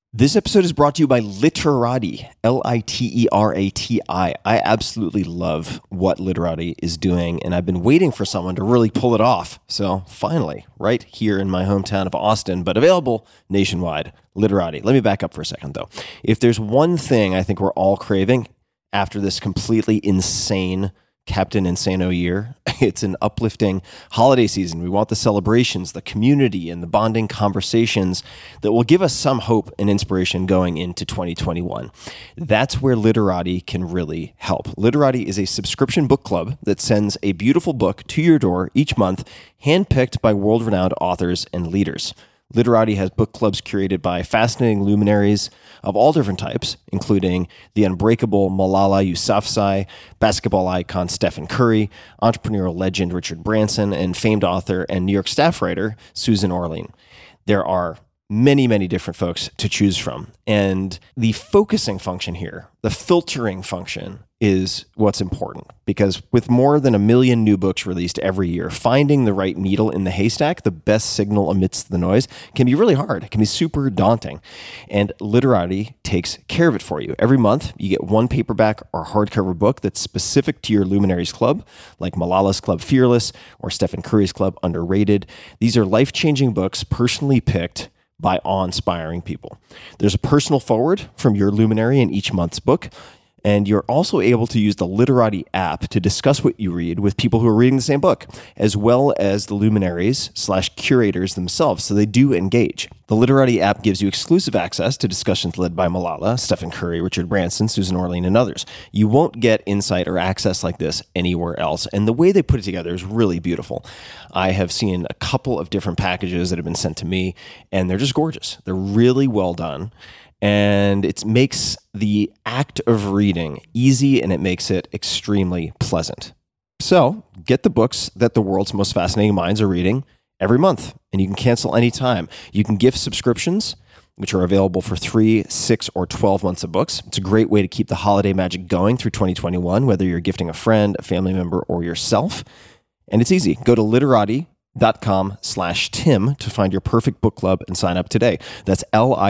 This episode is brought to you by Literati, Literati. I absolutely love what Literati is doing, and I've been waiting for someone to really pull it off. So finally, right here in my hometown of Austin, but available nationwide, Literati. Let me back up for a second, though. If there's one thing I think we're all craving after this completely insane Captain Insano year, it's an uplifting holiday season. We want the celebrations, the community, and the bonding conversations that will give us some hope and inspiration going into 2021. That's where Literati can really help. Literati is a subscription book club that sends a beautiful book to your door each month, handpicked by world-renowned authors and leaders. Literati has book clubs curated by fascinating luminaries of all different types, including the unbreakable Malala Yousafzai, basketball icon Stephen Curry, entrepreneurial legend Richard Branson, and famed author and New York staff writer Susan Orlean. There are many different folks to choose from. And the focusing function here, the filtering function, is what's important, because with more than 1 million new books released every year, finding the right needle in the haystack, the best signal amidst the noise, can be really hard. It can be super daunting. And Literati takes care of it for you. Every month, you get one paperback or hardcover book that's specific to your Luminaries Club, like Malala's Club Fearless or Stephen Curry's Club Underrated. These are life-changing books personally picked by awe-inspiring people. There's a personal foreword from your luminary in each month's book, and you're also able to use the Literati app to discuss what you read with people who are reading the same book, as well as the luminaries/curators themselves, so they do engage. The Literati app gives you exclusive access to discussions led by Malala, Stephen Curry, Richard Branson, Susan Orlean, and others. You won't get insight or access like this anywhere else, and the way they put it together is really beautiful. I have seen a couple of different packages that have been sent to me, and they're just gorgeous. They're really well done. And it makes the act of reading easy, and it makes it extremely pleasant. So get the books that the world's most fascinating minds are reading every month, and you can cancel anytime. You can gift subscriptions, which are available for 3, 6, or 12 months of books. It's a great way to keep the holiday magic going through 2021, whether you're gifting a friend, a family member, or yourself. And it's easy. Go to literati.com/Tim to find your perfect book club and sign up today. That's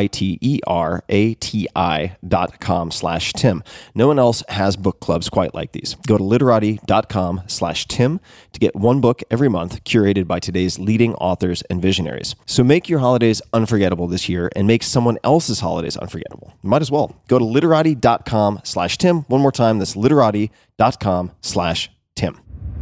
LITERATI.com/Tim. No one else has book clubs quite like these. Go to literati.com/Tim to get one book every month curated by today's leading authors and visionaries. So make your holidays unforgettable this year and make someone else's holidays unforgettable. Might as well. Go to literati.com/Tim. One more time, that's literati.com/Tim.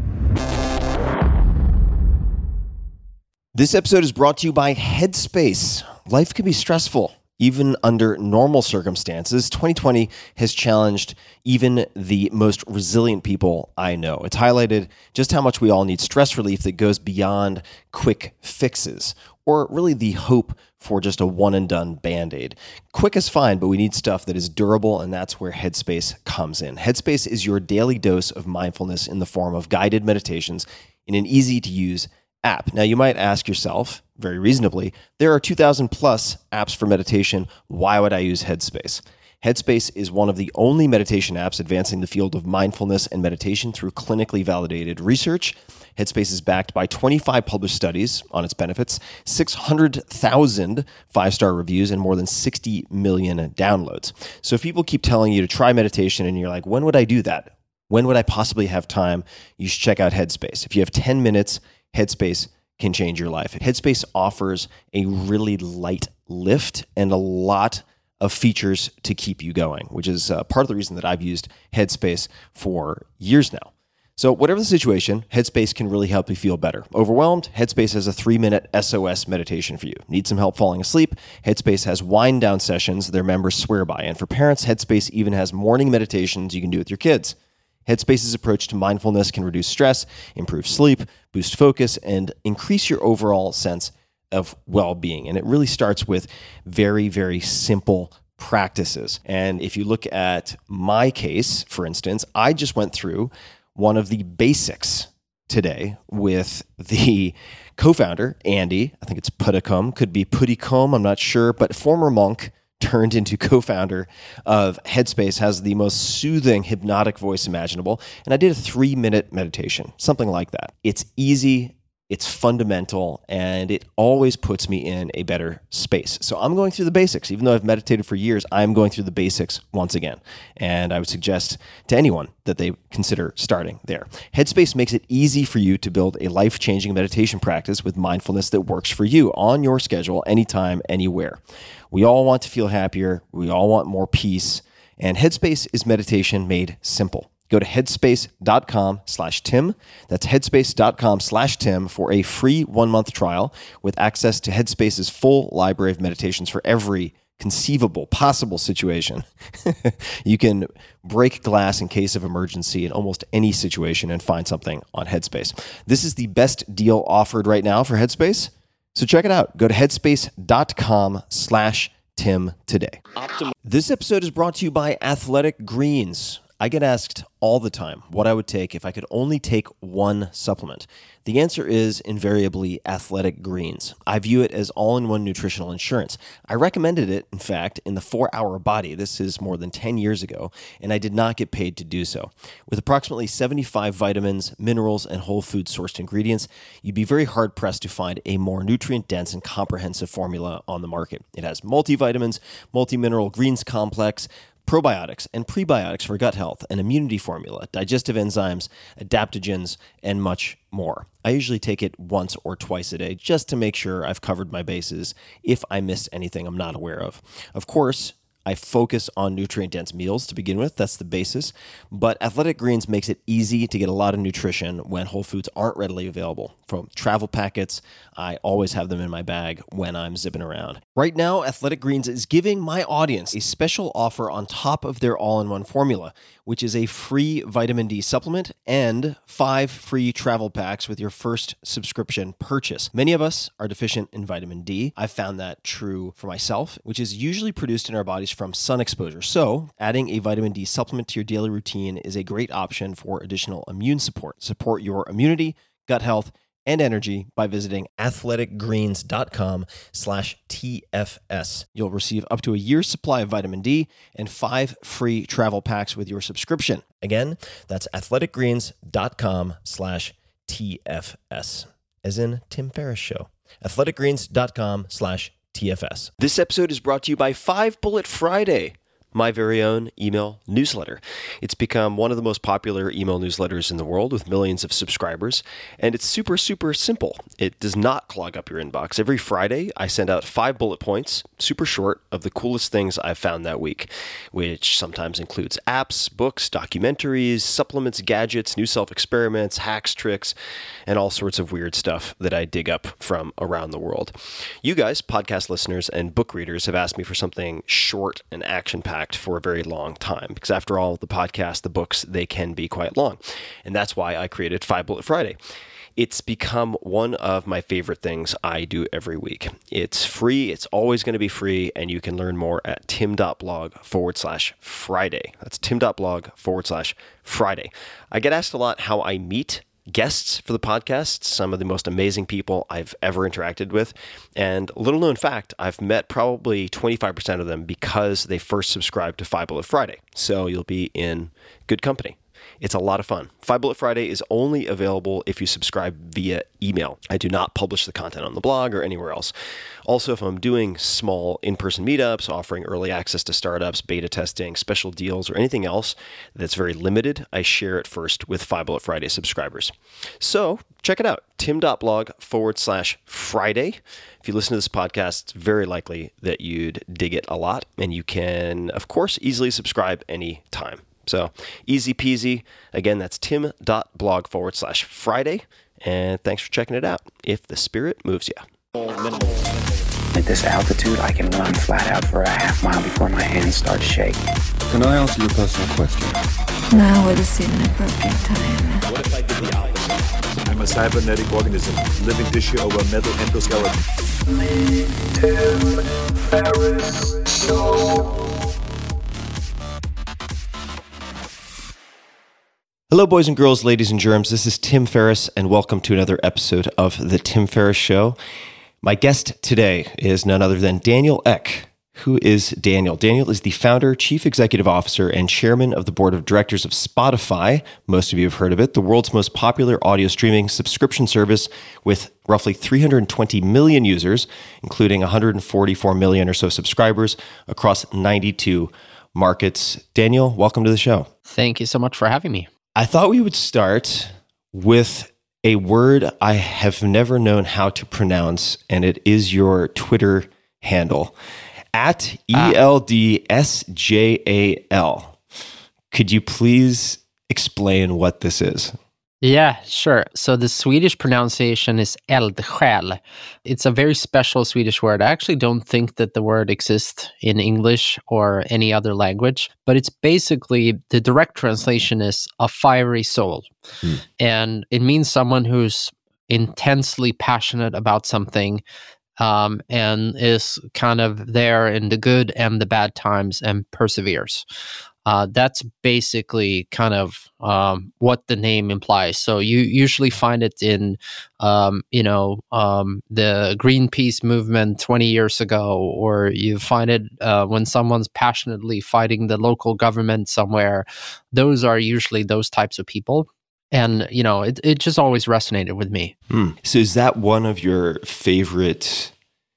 This episode is brought to you by Headspace. Life can be stressful, even under normal circumstances. 2020 has challenged even the most resilient people I know. It's highlighted just how much we all need stress relief that goes beyond quick fixes, or really the hope for just a one-and-done Band-Aid. Quick is fine, but we need stuff that is durable, and that's where Headspace comes in. Headspace is your daily dose of mindfulness in the form of guided meditations in an easy-to-use app. Now, you might ask yourself, very reasonably, there are 2,000 plus apps for meditation. Why would I use Headspace? Headspace is one of the only meditation apps advancing the field of mindfulness and meditation through clinically validated research. Headspace is backed by 25 published studies on its benefits, 600,000 five-star reviews, and more than 60 million downloads. So if people keep telling you to try meditation and you're like, when would I do that? When would I possibly have time? You should check out Headspace. If you have 10 minutes, Headspace can change your life. Headspace offers a really light lift and a lot of features to keep you going, which is part of the reason that I've used Headspace for years now. So whatever the situation, Headspace can really help you feel better. Overwhelmed? Headspace has a 3-minute SOS meditation for you. Need some help falling asleep? Headspace has wind down sessions their members swear by. And for parents, Headspace even has morning meditations you can do with your kids. Headspace's approach to mindfulness can reduce stress, improve sleep, boost focus, and increase your overall sense of well-being. And it really starts with very simple practices. And if you look at my case, for instance, I just went through one of the basics today with the co-founder, Andy. I think it's Puddicombe, could be Puddicombe, I'm not sure, but former monk turned into co-founder of Headspace, has the most soothing, hypnotic voice imaginable. And I did a 3-minute meditation, something like that. It's easy. It's fundamental, and it always puts me in a better space. So I'm going through the basics. Even though I've meditated for years, I'm going through the basics once again. And I would suggest to anyone that they consider starting there. Headspace makes it easy for you to build a life-changing meditation practice with mindfulness that works for you on your schedule, anytime, anywhere. We all want to feel happier. We all want more peace. And Headspace is meditation made simple. Go to headspace.com/Tim. That's headspace.com/Tim for a free 1-month trial with access to Headspace's full library of meditations for every conceivable, possible situation. You can break glass in case of emergency in almost any situation and find something on Headspace. This is the best deal offered right now for Headspace. So check it out. Go to headspace.com/Tim today. This episode is brought to you by Athletic Greens. I get asked all the time what I would take if I could only take one supplement. The answer is invariably Athletic Greens. I view it as all-in-one nutritional insurance. I recommended it, in fact, in the 4-Hour Body. This is more than 10 years ago, and I did not get paid to do so. With approximately 75 vitamins, minerals, and whole food-sourced ingredients, you'd be very hard-pressed to find a more nutrient-dense and comprehensive formula on the market. It has multivitamins, multi-mineral greens complex, probiotics and prebiotics for gut health, an immunity formula, digestive enzymes, adaptogens, and much more. I usually take it once or twice a day just to make sure I've covered my bases if I missed anything I'm not aware of. Of course, I focus on nutrient-dense meals to begin with. That's the basis. But Athletic Greens makes it easy to get a lot of nutrition when whole foods aren't readily available. From travel packets, I always have them in my bag when I'm zipping around. Right now, Athletic Greens is giving my audience a special offer on top of their all-in-one formula, which is a free vitamin D supplement and 5 free travel packs with your first subscription purchase. Many of us are deficient in vitamin D. I've found that true for myself, which is usually produced in our bodies from sun exposure. So, adding a vitamin D supplement to your daily routine is a great option for additional immune support. Support your immunity, gut health, and energy by visiting athleticgreens.com/TFS. You'll receive up to a year's supply of vitamin D and 5 free travel packs with your subscription. Again, that's athleticgreens.com/TFS, as in Tim Ferriss Show. athleticgreens.com/TFS. This episode is brought to you by 5 Bullet Friday, my very own email newsletter. It's become one of the most popular email newsletters in the world with millions of subscribers, and it's super, super simple. It does not clog up your inbox. Every Friday, I send out 5 bullet points, super short, of the coolest things I've found that week, which sometimes includes apps, books, documentaries, supplements, gadgets, new self-experiments, hacks, tricks, and all sorts of weird stuff that I dig up from around the world. You guys, podcast listeners and book readers, have asked me for something short and action-packed for a very long time, because after all, the podcast, the books, they can be quite long. And that's why I created 5 Bullet Friday. It's become one of my favorite things I do every week. It's free. It's always going to be free. And you can learn more at tim.blog/Friday. That's tim.blog/Friday. I get asked a lot how I meet guests for the podcast, some of the most amazing people I've ever interacted with. And little known fact, I've met probably 25% of them because they first subscribed to 5 Bullet Friday. So you'll be in good company. It's a lot of fun. 5 Bullet Friday is only available if you subscribe via email. I do not publish the content on the blog or anywhere else. Also, if I'm doing small in-person meetups, offering early access to startups, beta testing, special deals, or anything else that's very limited, I share it first with 5 Bullet Friday subscribers. So check it out, tim.blog/Friday. If you listen to this podcast, it's very likely that you'd dig it a lot, and you can, of course, easily subscribe anytime. So easy peasy. Again, that's tim.blog/Friday. And thanks for checking it out, if the spirit moves you. At this altitude, I can run flat out for a half mile before my hands start shaking. Can I ask you a personal question? Now would seem an appropriate time. What if I did the opposite? I'm a cybernetic organism, living tissue over a metal endoskeleton. Tim Ferriss Show. Hello, boys and girls, ladies and germs. This is Tim Ferriss, and welcome to another episode of The Tim Ferriss Show. My guest today is none other than Daniel Ek, Who is Daniel? Daniel is the founder, chief executive officer, and chairman of the board of directors of Spotify. Most of you have heard of it, the world's most popular audio streaming subscription service with roughly 320 million users, including 144 million or so subscribers across 92 markets. Daniel, welcome to the show. Thank you so much for having me. I thought we would start with a word I have never known how to pronounce, and it is your Twitter handle. At ELDSJAL. Could you please explain what this is? Yeah, sure. So the Swedish pronunciation is eldsjäl. It's a very special Swedish word. I actually don't think that the word exists in English or any other language, but it's basically, the direct translation is a fiery soul. And it means someone who's intensely passionate about something, and is kind of there in the good and the bad times and perseveres. That's basically kind of what the name implies. So you usually find it in, the Greenpeace movement 20 years ago, or you find it when someone's passionately fighting the local government somewhere. Those are usually those types of people. And, it just always resonated with me. So is that one of your favorite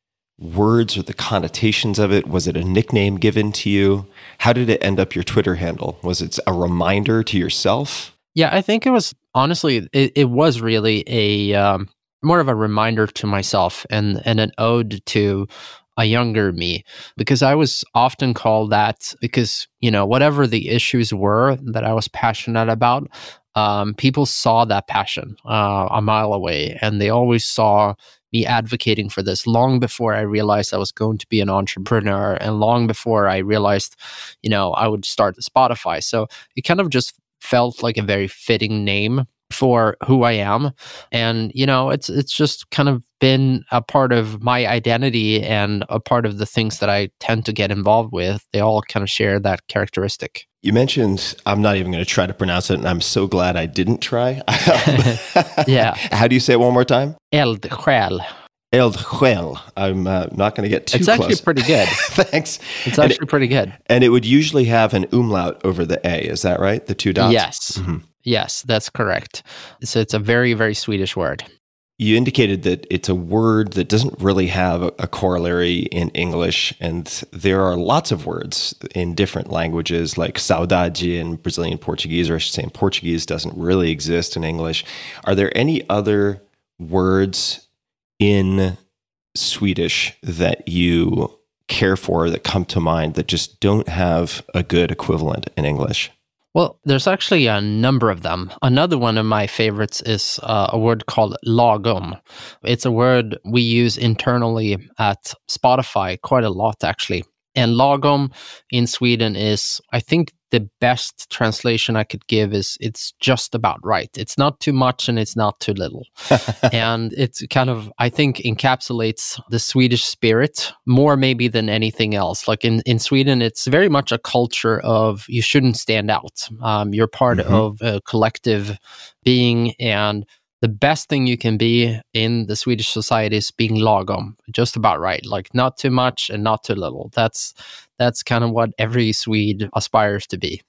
words or the connotations of it? Was it a nickname given to you? How did it end up your Twitter handle? Was it a reminder to yourself? Yeah, I think it was, honestly, it was really a more of a reminder to myself and an ode to a younger me, because I was often called that because, whatever the issues were that I was passionate about, people saw that passion a mile away, and they always saw me advocating for this long before I realized I was going to be an entrepreneur, and long before I realized, I would start Spotify. So it kind of just felt like a very fitting name for who I am. And, it's just kind of been a part of my identity and a part of the things that I tend to get involved with. They all kind of share that characteristic. You mentioned, I'm not even going to try to pronounce it, and I'm so glad I didn't try. Yeah. How do you say it one more time? Eldsjäl. Eldsjäl. I'm not going to get too close. It's actually pretty good. Thanks. It's actually pretty good. And it would usually have an umlaut over the A. Is that right? The two dots? Yes. Mm-hmm. Yes, that's correct. So it's a very, very Swedish word. You indicated that it's a word that doesn't really have a corollary in English, and there are lots of words in different languages, like saudade in Brazilian Portuguese, or I should say in Portuguese, doesn't really exist in English. Are there any other words in Swedish that you care for that come to mind that just don't have a good equivalent in English? Well, there's actually a number of them. Another one of my favorites is a word called lagom. It's a word we use internally at Spotify quite a lot, actually. And lagom in Sweden is, I think, the best translation I could give is it's just about right. It's not too much and it's not too little. And it's kind of, I think, encapsulates the Swedish spirit more maybe than anything else. Like in Sweden, it's very much a culture of you shouldn't stand out. You're part of a collective being, and the best thing you can be in the Swedish society is being lagom, just about right. Like not too much and not too little. That's kind of what every Swede aspires to be,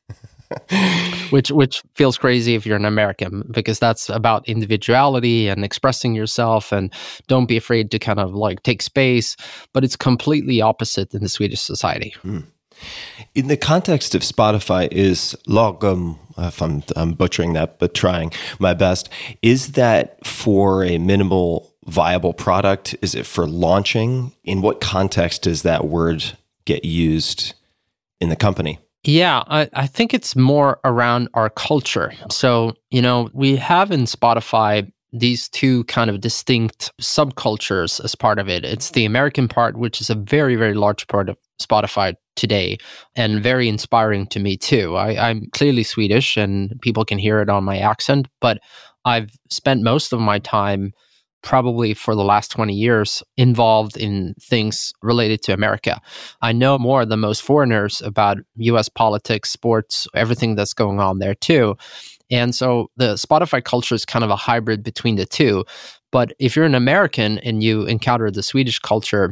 which feels crazy if you're an American, because that's about individuality and expressing yourself, and don't be afraid to kind of like take space. But it's completely opposite in the Swedish society. In the context of Spotify, is lagom, if I'm butchering that, but trying my best, is that for a minimal viable product? Is it for launching? In what context does that word get used in the company? Yeah, I think it's more around our culture. So, we have in Spotify these two kind of distinct subcultures as part of it. It's the American part, which is a very, very large part of Spotify today, and very inspiring to me too. I'm clearly Swedish, and people can hear it on my accent, but I've spent most of my time, probably for the last 20 years, involved in things related to America. I know more than most foreigners about US politics, sports, everything that's going on there too. And so the Spotify culture is kind of a hybrid between the two. But if you're an American and you encounter the Swedish culture,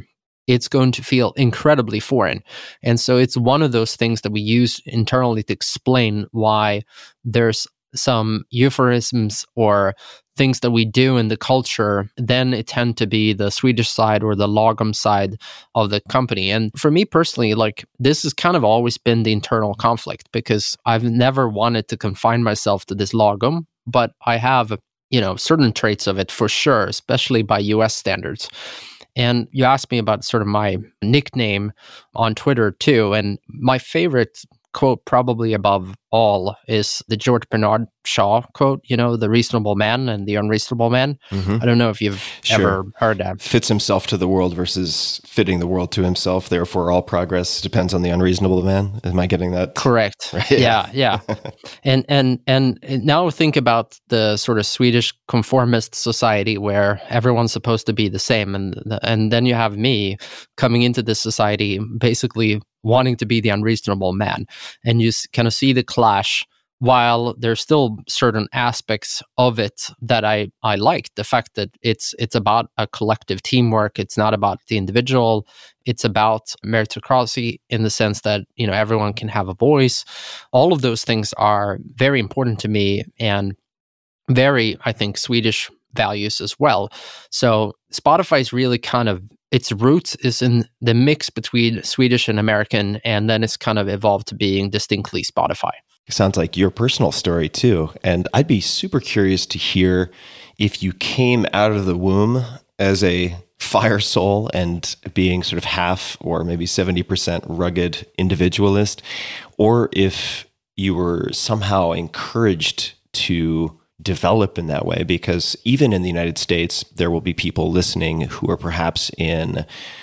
it's going to feel incredibly foreign. And so it's one of those things that we use internally to explain why there's some euphemisms or things that we do in the culture, then it tend to be the Swedish side or the lagom side of the company. And for me personally, like, this has kind of always been the internal conflict, because I've never wanted to confine myself to this lagom, but I have, certain traits of it for sure, especially by US standards. And you asked me about sort of my nickname on Twitter too. And my favorite quote, probably above all, is the George Bernard Shaw quote, the reasonable man and the unreasonable man. I don't know if you've ever heard that. Fits himself to the world versus fitting the world to himself. Therefore, all progress depends on the unreasonable man. Am I getting that? Correct. Right? Yeah. And now think about the sort of Swedish conformist society where everyone's supposed to be the same. And then you have me coming into this society basically wanting to be the unreasonable man. And you kind of see the clash, while there's still certain aspects of it that I like. The fact that it's about a collective teamwork. It's not about the individual. It's about meritocracy in the sense that, everyone can have a voice. All of those things are very important to me and very, I think, Swedish values as well. So Spotify is really kind of, its roots is in the mix between Swedish and American, and then it's kind of evolved to being distinctly Spotify. Sounds like your personal story too. And I'd be super curious to hear if you came out of the womb as a fire soul and being sort of half or maybe 70% rugged individualist, or if you were somehow encouraged to develop in that way. Because even in the United States, there will be people listening who are perhaps in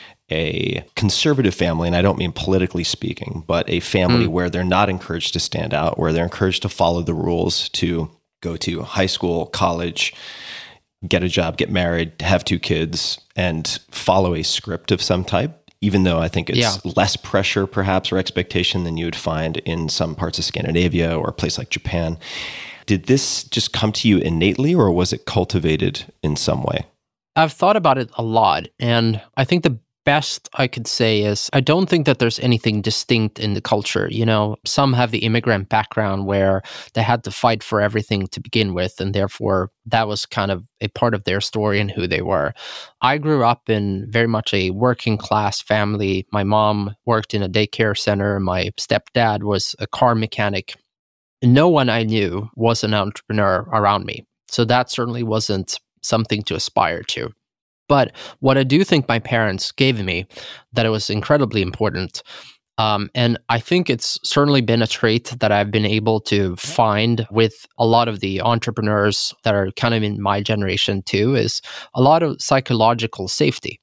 a conservative family, and I don't mean politically speaking, but a family where they're not encouraged to stand out, where they're encouraged to follow the rules, to go to high school, college, get a job, get married, have 2 kids, and follow a script of some type, even though I think it's less pressure perhaps or expectation than you would find in some parts of Scandinavia or a place like Japan. Did this just come to you innately, or was it cultivated in some way? I've thought about it a lot, and I think the best I could say is I don't think that there's anything distinct in the culture. Some have the immigrant background where they had to fight for everything to begin with, and therefore that was kind of a part of their story and who they were. I grew up in very much a working class family. My mom worked in a daycare center. My stepdad was a car mechanic. No one I knew was an entrepreneur around me. So that certainly wasn't something to aspire to. But what I do think my parents gave me, that it was incredibly important, and I think it's certainly been a trait that I've been able to find with a lot of the entrepreneurs that are kind of in my generation too, is a lot of psychological safety.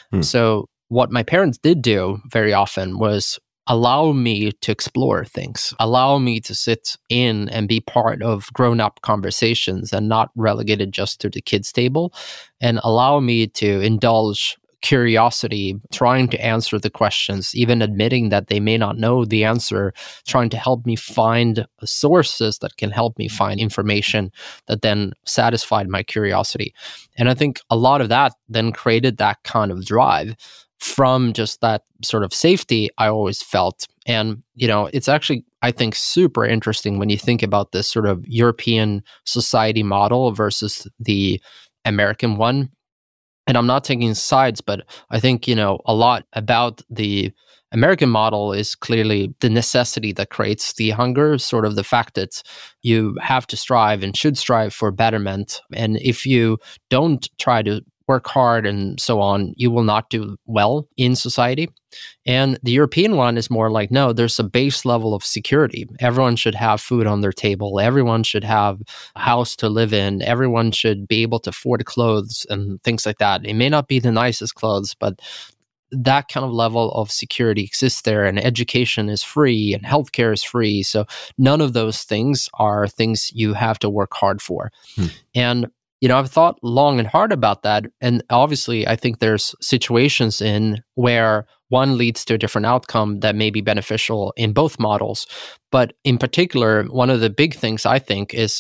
So what my parents did do very often was allow me to explore things, allow me to sit in and be part of grown-up conversations and not relegated just to the kids' table, and allow me to indulge curiosity, trying to answer the questions, even admitting that they may not know the answer, trying to help me find sources that can help me find information that then satisfied my curiosity. And I think a lot of that then created that kind of drive from just that sort of safety I always felt. And, it's actually, I think, super interesting when you think about this sort of European society model versus the American one. And I'm not taking sides, but I think, a lot about the American model is clearly the necessity that creates the hunger, sort of the fact that you have to strive and should strive for betterment. And if you don't try to work hard and so on, you will not do well in society. And the European one is more like, no, there's a base level of security. Everyone should have food on their table. Everyone should have a house to live in. Everyone should be able to afford clothes and things like that. It may not be the nicest clothes, but that kind of level of security exists there, and education is free and healthcare is free. So none of those things are things you have to work hard for. And I've thought long and hard about that. And obviously, I think there's situations in where one leads to a different outcome that may be beneficial in both models. But in particular, one of the big things I think is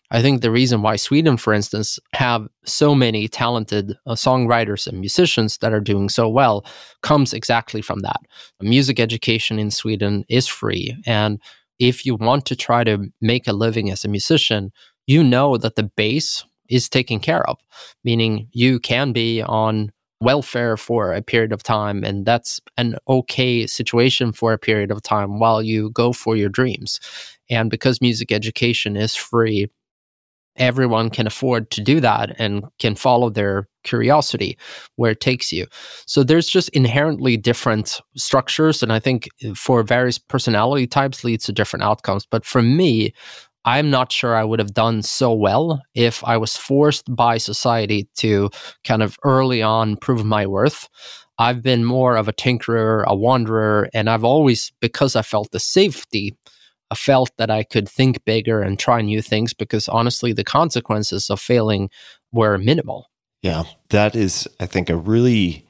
I think the reason why Sweden, for instance, have so many talented songwriters and musicians that are doing so well comes exactly from that. Music education in Sweden is free. And if you want to try to make a living as a musician, you know that the base is taken care of, meaning you can be on welfare for a period of time, and that's an okay situation for a period of time while you go for your dreams. And because music education is free, everyone can afford to do that and can follow their curiosity where it takes you. So there's just inherently different structures, and I think for various personality types leads to different outcomes. But for me, I'm not sure I would have done so well if I was forced by society to kind of early on prove my worth. I've been more of a tinkerer, a wanderer, and I've always, because I felt the safety, I felt that I could think bigger and try new things because honestly, the consequences of failing were minimal. Yeah, that is, I think, a really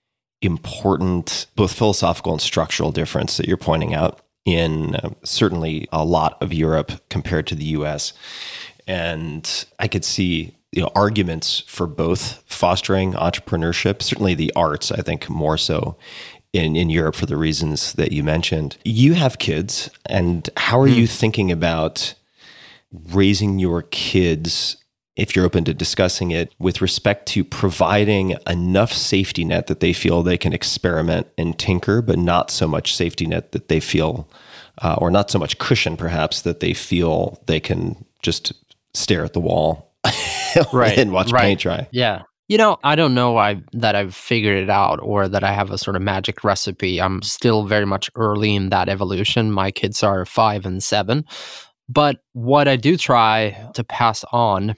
important both philosophical and structural difference that you're pointing out in certainly a lot of Europe compared to the US. And I could see arguments for both fostering entrepreneurship, certainly the arts, I think more so in Europe for the reasons that you mentioned. You have kids, and how are you thinking about raising your kids, if you're open to discussing it, with respect to providing enough safety net that they feel they can experiment and tinker, but not so much safety net that they feel, or not so much cushion perhaps, that they feel they can just stare at the wall and watch paint dry? Yeah. I don't know that I've figured it out or that I have a sort of magic recipe. I'm still very much early in that evolution. My kids are 5 and 7. But what I do try to pass on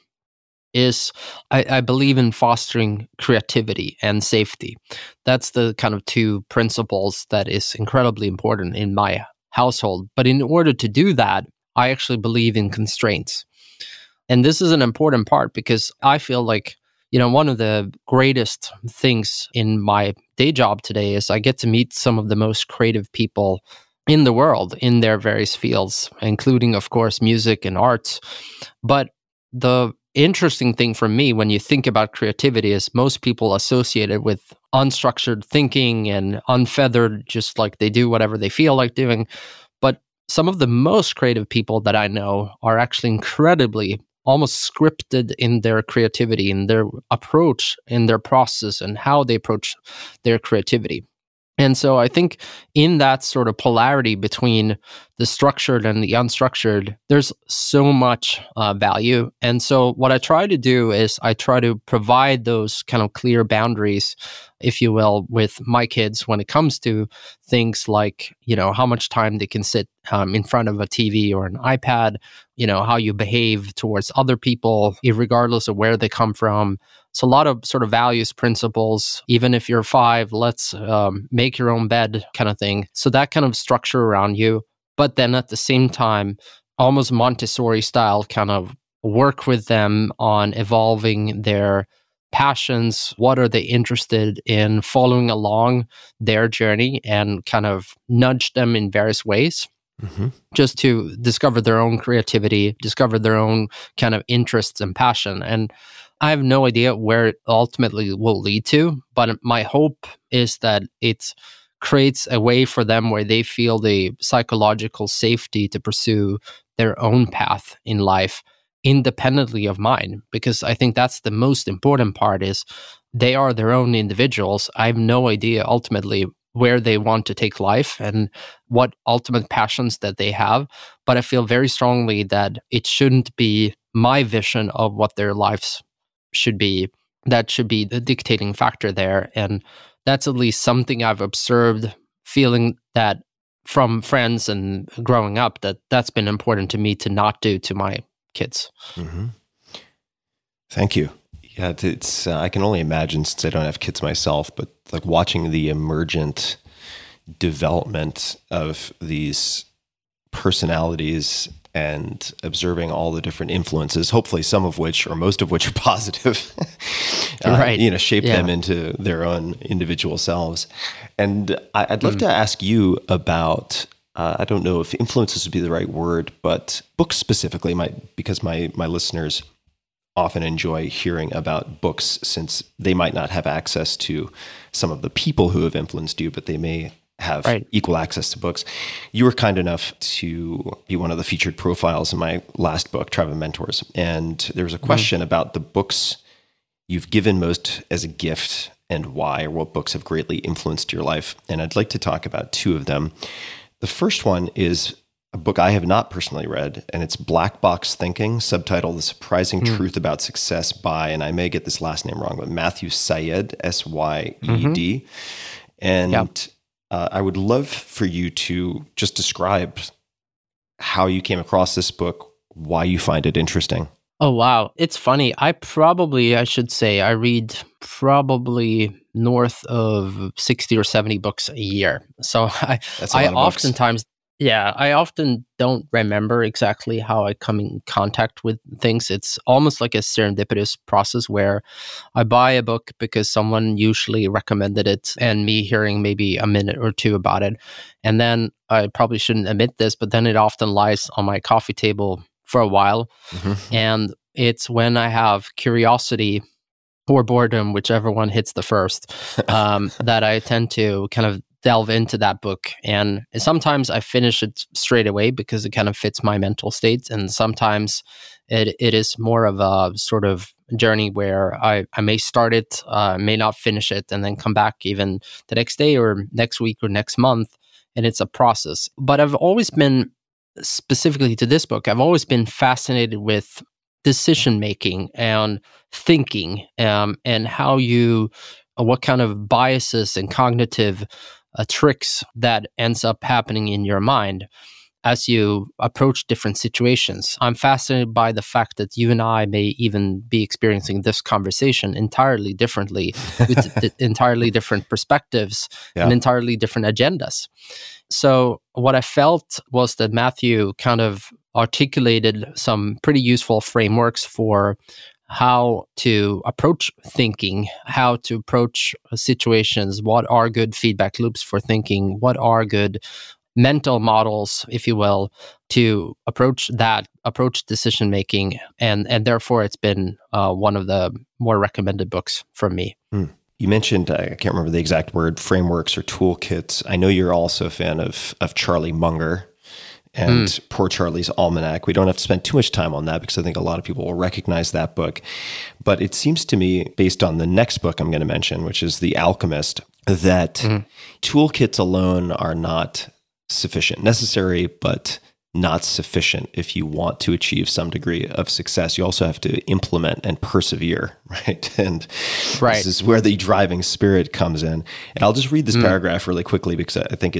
is I believe in fostering creativity and safety. That's the kind of two principles that is incredibly important in my household. But in order to do that, I actually believe in constraints. And this is an important part because I feel like one of the greatest things in my day job today is I get to meet some of the most creative people in the world in their various fields, including, of course, music and arts. But the interesting thing for me when you think about creativity is most people associate it with unstructured thinking and unfeathered, just like they do whatever they feel like doing. But some of the most creative people that I know are actually incredibly almost scripted in their creativity, in their approach, in their process, and how they approach their creativity. And so I think in that sort of polarity between the structured and the unstructured, there's so much value. And so what I try to do is I try to provide those kind of clear boundaries, if you will, with my kids when it comes to things like, how much time they can sit in front of a TV or an iPad, how you behave towards other people, regardless of where they come from. So a lot of sort of values, principles, even if you're 5, let's make your own bed kind of thing. So that kind of structure around you. But then at the same time, almost Montessori style kind of work with them on evolving their passions. What are they interested in, following along their journey and kind of nudge them in various ways. Just to discover their own creativity, discover their own kind of interests and passion. And I have no idea where it ultimately will lead to, but my hope is that it creates a way for them where they feel the psychological safety to pursue their own path in life independently of mine, because I think that's the most important part is they are their own individuals. I have no idea ultimately where they want to take life and what ultimate passions that they have. But I feel very strongly that it shouldn't be my vision of what their lives should be. That should be the dictating factor there. And that's at least something I've observed, feeling that from friends and growing up, that's been important to me to not do to my kids. Thank you. Yeah, it's I can only imagine, since I don't have kids myself, but like watching the emergent development of these personalities and observing all the different influences, hopefully some of which or most of which are positive, shape them into their own individual selves. And I'd love to ask you about I don't know if influences would be the right word, but books specifically, because my listeners often enjoy hearing about books since they might not have access to some of the people who have influenced you, but they may have equal access to books. You were kind enough to be one of the featured profiles in my last book, Tribe of Mentors. And there was a question about the books you've given most as a gift and why, or what books have greatly influenced your life. And I'd like to talk about two of them. The first one is a book I have not personally read, and it's Black Box Thinking, subtitled The Surprising Truth About Success by, and I may get this last name wrong, but Matthew Syed, Syed. And I would love for you to just describe how you came across this book, why you find it interesting. Oh, wow. It's funny. I should say, I read probably north of 60 or 70 books a year. So I oftentimes, I often don't remember exactly how I come in contact with things. It's almost like a serendipitous process where I buy a book because someone usually recommended it and me hearing maybe a minute or two about it. And then I probably shouldn't admit this, but then it often lies on my coffee table for a while. And it's when I have curiosity or boredom, whichever one hits the first, that I tend to kind of delve into that book. And sometimes I finish it straight away because it kind of fits my mental state. And sometimes it is more of a sort of journey where I may start it, may not finish it, and then come back even the next day or next week or next month. And it's a process. But I've always been, specifically to this book, I've always been fascinated with decision-making and thinking, and how what kind of biases and cognitive tricks that ends up happening in your mind as you approach different situations. I'm fascinated by the fact that you and I may even be experiencing this conversation entirely differently, with entirely different perspectives and entirely different agendas. So what I felt was that Matthew kind of articulated some pretty useful frameworks for how to approach thinking, how to approach situations, what are good feedback loops for thinking, what are good mental models, if you will, to approach decision making, and therefore it's been one of the more recommended books from me. You mentioned, I can't remember the exact word, frameworks or toolkits. I know you're also a fan of Charlie Munger and Poor Charlie's Almanac. We don't have to spend too much time on that because I think a lot of people will recognize that book. But it seems to me, based on the next book I'm going to mention, which is The Alchemist, that toolkits alone are not sufficient. Necessary, but not sufficient if you want to achieve some degree of success. You also have to implement and persevere, right? And this is where the driving spirit comes in. And I'll just read this paragraph really quickly because I think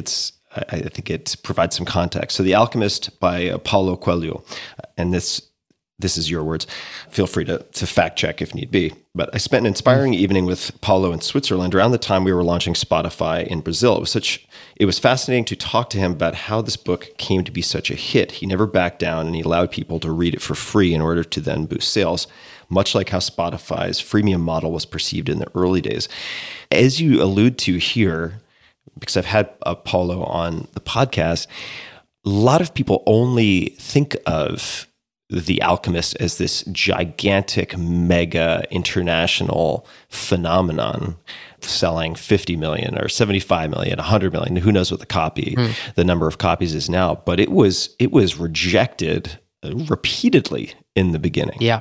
it provides some context. So The Alchemist by Paulo Coelho, and this is your words. Feel free to fact check if need be. But I spent an inspiring evening with Paulo in Switzerland around the time we were launching Spotify in Brazil. It was fascinating to talk to him about how this book came to be such a hit. He never backed down, and he allowed people to read it for free in order to then boost sales, much like how Spotify's freemium model was perceived in the early days. As you allude to here, because I've had Paulo on the podcast, a lot of people only think of The Alchemist as this gigantic, mega international phenomenon, selling 50 million or 75 million, 100 million. Who knows what the number of copies is now? But it was rejected repeatedly in the beginning. Yeah.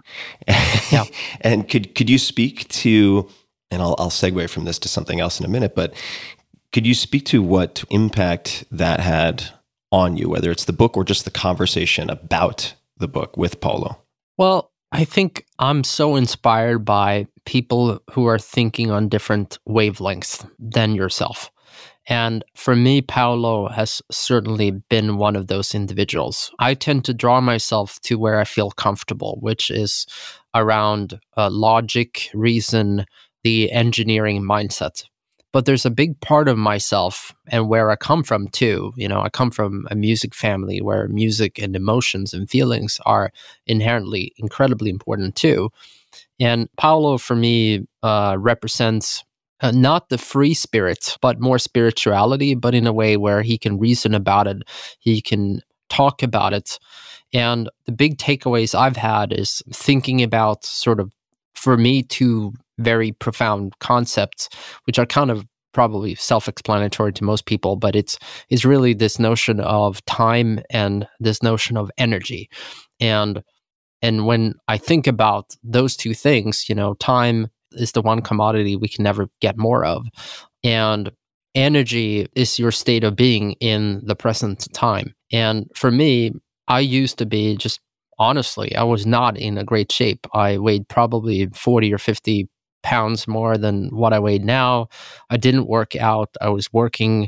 And could you speak to? And I'll segue from this to something else in a minute. But could you speak to what impact that had on you, whether it's the book or just the conversation about the book with Paulo? Well, I think I'm so inspired by people who are thinking on different wavelengths than yourself. And for me, Paulo has certainly been one of those individuals. I tend to draw myself to where I feel comfortable, which is around logic, reason, the engineering mindset. But there's a big part of myself and where I come from too. You know, I come from a music family where music and emotions and feelings are inherently incredibly important too. And Paulo, for me, represents not the free spirit, but more spirituality, but in a way where he can reason about it, he can talk about it. And the big takeaways I've had is thinking about sort of, for me, two very profound concepts, which are kind of probably self-explanatory to most people, but it's really this notion of time and this notion of energy. And when I think about those two things, time is the one commodity we can never get more of. And energy is your state of being in the present time. And for me, I used to be just, honestly, I was not in a great shape. I weighed probably 40 or 50 pounds more than what I weighed now. I didn't work out. I was working,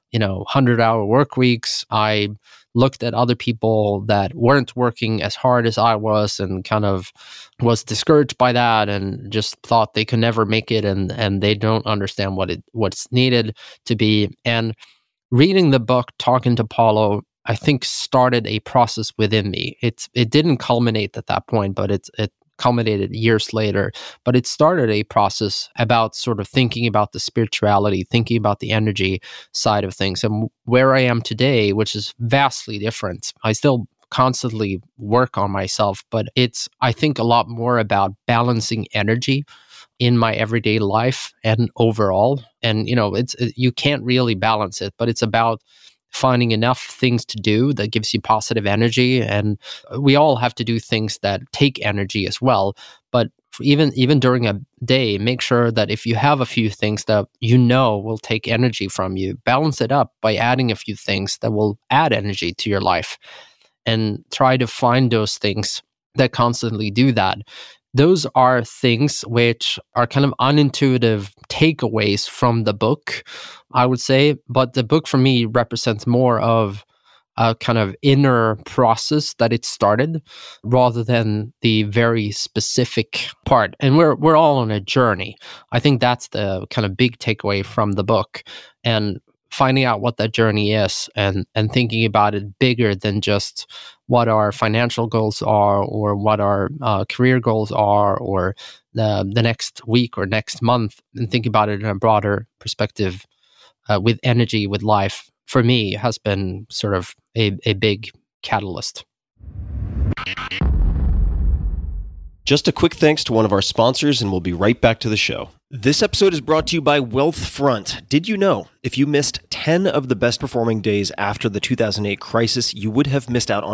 100-hour work weeks. I looked at other people that weren't working as hard as I was and kind of was discouraged by that and just thought they could never make it and they don't understand what's needed to be. And reading the book, talking to Paulo, I think started a process within me. It didn't culminate at that point, but it culminated years later. But it started a process about sort of thinking about the spirituality, thinking about the energy side of things. And where I am today, which is vastly different, I still constantly work on myself, but it's, I think, a lot more about balancing energy in my everyday life and overall. And, you can't really balance it, but it's about finding enough things to do that gives you positive energy. And we all have to do things that take energy as well. But even during a day, make sure that if you have a few things that will take energy from you, balance it up by adding a few things that will add energy to your life. And try to find those things that constantly do that. Those are things which are kind of unintuitive takeaways from the book, I would say. But the book for me represents more of a kind of inner process that it started rather than the very specific part. And we're all on a journey. I think that's the kind of big takeaway from the book. And finding out what that journey is and thinking about it bigger than just what our financial goals are or what our career goals are or the next week or next month, and think about it in a broader perspective with energy, with life, for me, has been sort of a big catalyst. Just a quick thanks to one of our sponsors, and we'll be right back to the show. This episode is brought to you by Wealthfront. Did you know if you missed 10 of the best performing days after the 2008 crisis, you would have missed out on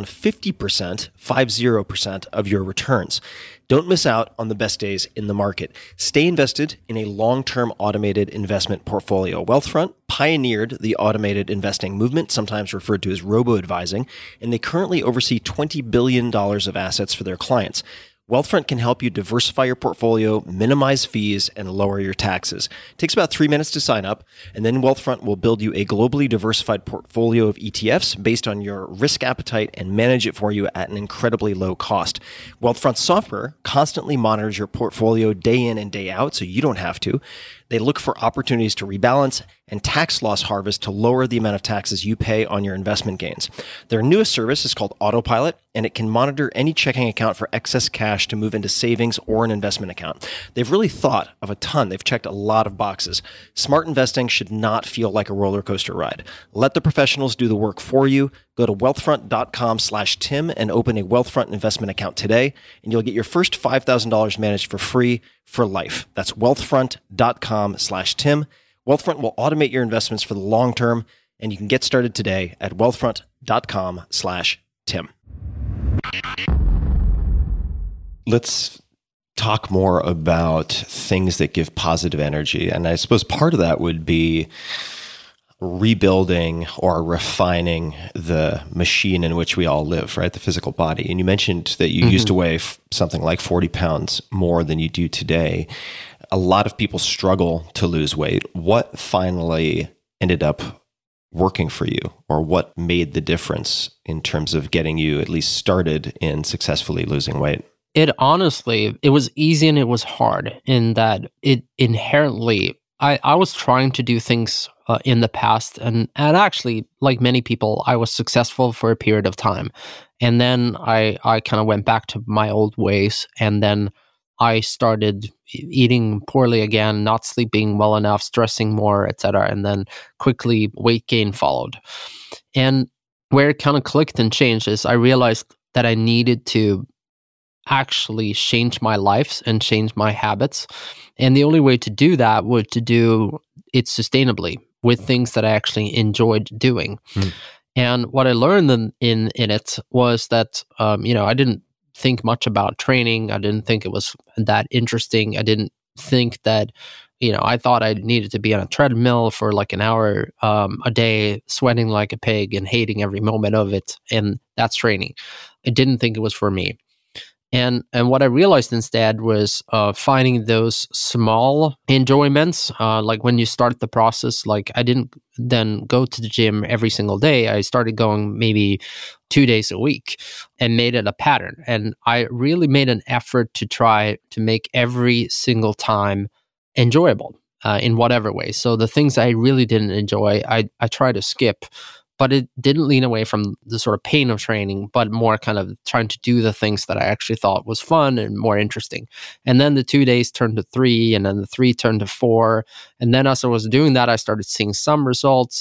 50% of your returns? Don't miss out on the best days in the market. Stay invested in a long-term automated investment portfolio. Wealthfront pioneered the automated investing movement, sometimes referred to as robo-advising, and they currently oversee $20 billion of assets for their clients. Wealthfront can help you diversify your portfolio, minimize fees, and lower your taxes. It takes about 3 minutes to sign up, and then Wealthfront will build you a globally diversified portfolio of ETFs based on your risk appetite and manage it for you at an incredibly low cost. Wealthfront software constantly monitors your portfolio day in and day out, so you don't have to. They look for opportunities to rebalance and tax loss harvest to lower the amount of taxes you pay on your investment gains. Their newest service is called Autopilot, and it can monitor any checking account for excess cash to move into savings or an investment account. They've really thought of a ton. They've checked a lot of boxes. Smart investing should not feel like a roller coaster ride. Let the professionals do the work for you. Go to wealthfront.com/Tim and open a Wealthfront investment account today, and you'll get your first $5,000 managed for free for life. That's wealthfront.com/Tim. Wealthfront will automate your investments for the long term, and you can get started today at wealthfront.com/Tim. Let's talk more about things that give positive energy. And I suppose part of that would be rebuilding or refining the machine in which we all live, right? The physical body. And you mentioned that you used to weigh something like 40 pounds more than you do today. A lot of people struggle to lose weight. What finally ended up working for you, or what made the difference in terms of getting you at least started in successfully losing weight? It was easy and it was hard in that it inherently, I was trying to do things in the past, and actually, like many people, I was successful for a period of time, and then I kind of went back to my old ways, and then I started eating poorly again, not sleeping well enough, stressing more, etc. And then quickly weight gain followed. And where it kind of clicked and changed is I realized that I needed to actually change my life and change my habits. And the only way to do that was to do it sustainably with things that I actually enjoyed doing. And what I learned in it was that, I didn't think much about training. I didn't think it was that interesting. I didn't think that, I thought I needed to be on a treadmill for like an hour a day, sweating like a pig and hating every moment of it. And that's training. I didn't think it was for me. And what I realized instead was finding those small enjoyments. Like when you start the process, like I didn't then go to the gym every single day. I started going maybe 2 days a week and made it a pattern. And I really made an effort to try to make every single time enjoyable in whatever way. So the things I really didn't enjoy, I try to skip. But it didn't lean away from the sort of pain of training, but more kind of trying to do the things that I actually thought was fun and more interesting. And then the 2 days turned to 3, and then the 3 turned to 4. And then as I was doing that, I started seeing some results.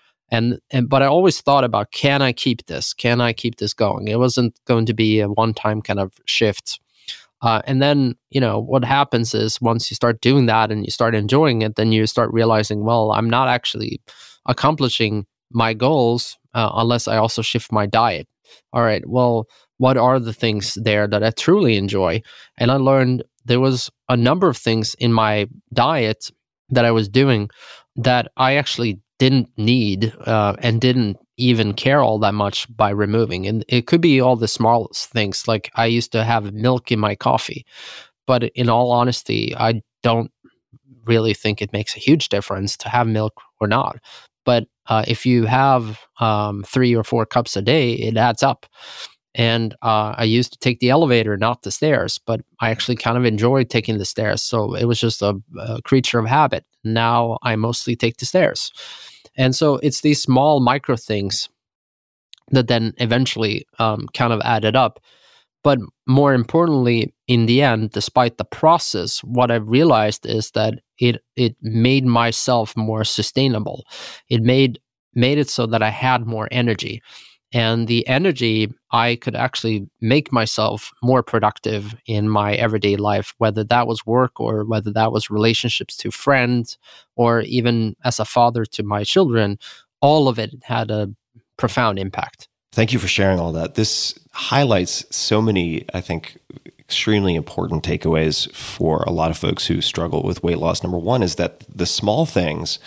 But I always thought about, can I keep this? Can I keep this going? It wasn't going to be a one-time kind of shift. And then, what happens is once you start doing that and you start enjoying it, then you start realizing, well, I'm not actually accomplishing my goals unless I also shift my diet. All right, well, what are the things there that I truly enjoy? And I learned there was a number of things in my diet that I was doing that I actually didn't need and didn't even care all that much by removing. And it could be all the smallest things. Like I used to have milk in my coffee, but in all honesty, I don't really think it makes a huge difference to have milk or not. But if you have 3 or 4 cups a day, it adds up. And I used to take the elevator, not the stairs, but I actually kind of enjoyed taking the stairs. So it was just a creature of habit. Now I mostly take the stairs. And so it's these small micro things that then eventually kind of added up. But more importantly, in the end, despite the process, what I've realized is that it made myself more sustainable. It made it so that I had more energy. And the energy, I could actually make myself more productive in my everyday life, whether that was work or whether that was relationships to friends or even as a father to my children. All of it had a profound impact. Thank you for sharing all that. This highlights so many, I think, extremely important takeaways for a lot of folks who struggle with weight loss. Number one is that the small things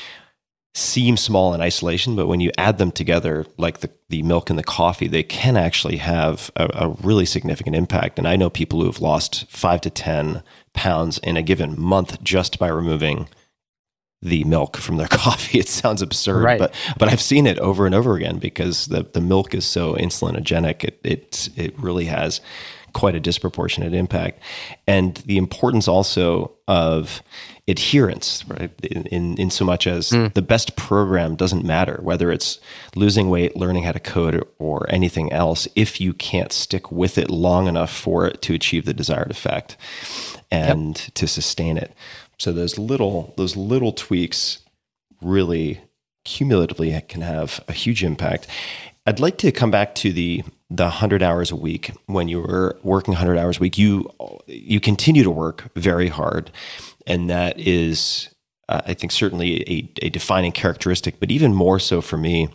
seem small in isolation, but when you add them together, like the milk and the coffee, they can actually have a really significant impact. And I know people who have lost 5 to 10 pounds in a given month just by removing the milk from their coffee. It sounds absurd, right. but I've seen it over and over again because the milk is so insulinogenic. It really has quite a disproportionate impact. And the importance also of adherence, right? In so much as the best program doesn't matter, whether it's losing weight, learning how to code, or anything else, if you can't stick with it long enough for it to achieve the desired effect and to sustain it. So those little tweaks really cumulatively can have a huge impact. I'd like to come back to the 100 hours a week. When you were working 100 hours a week, you continue to work very hard. And that is, I think, certainly a defining characteristic, but even more so for me,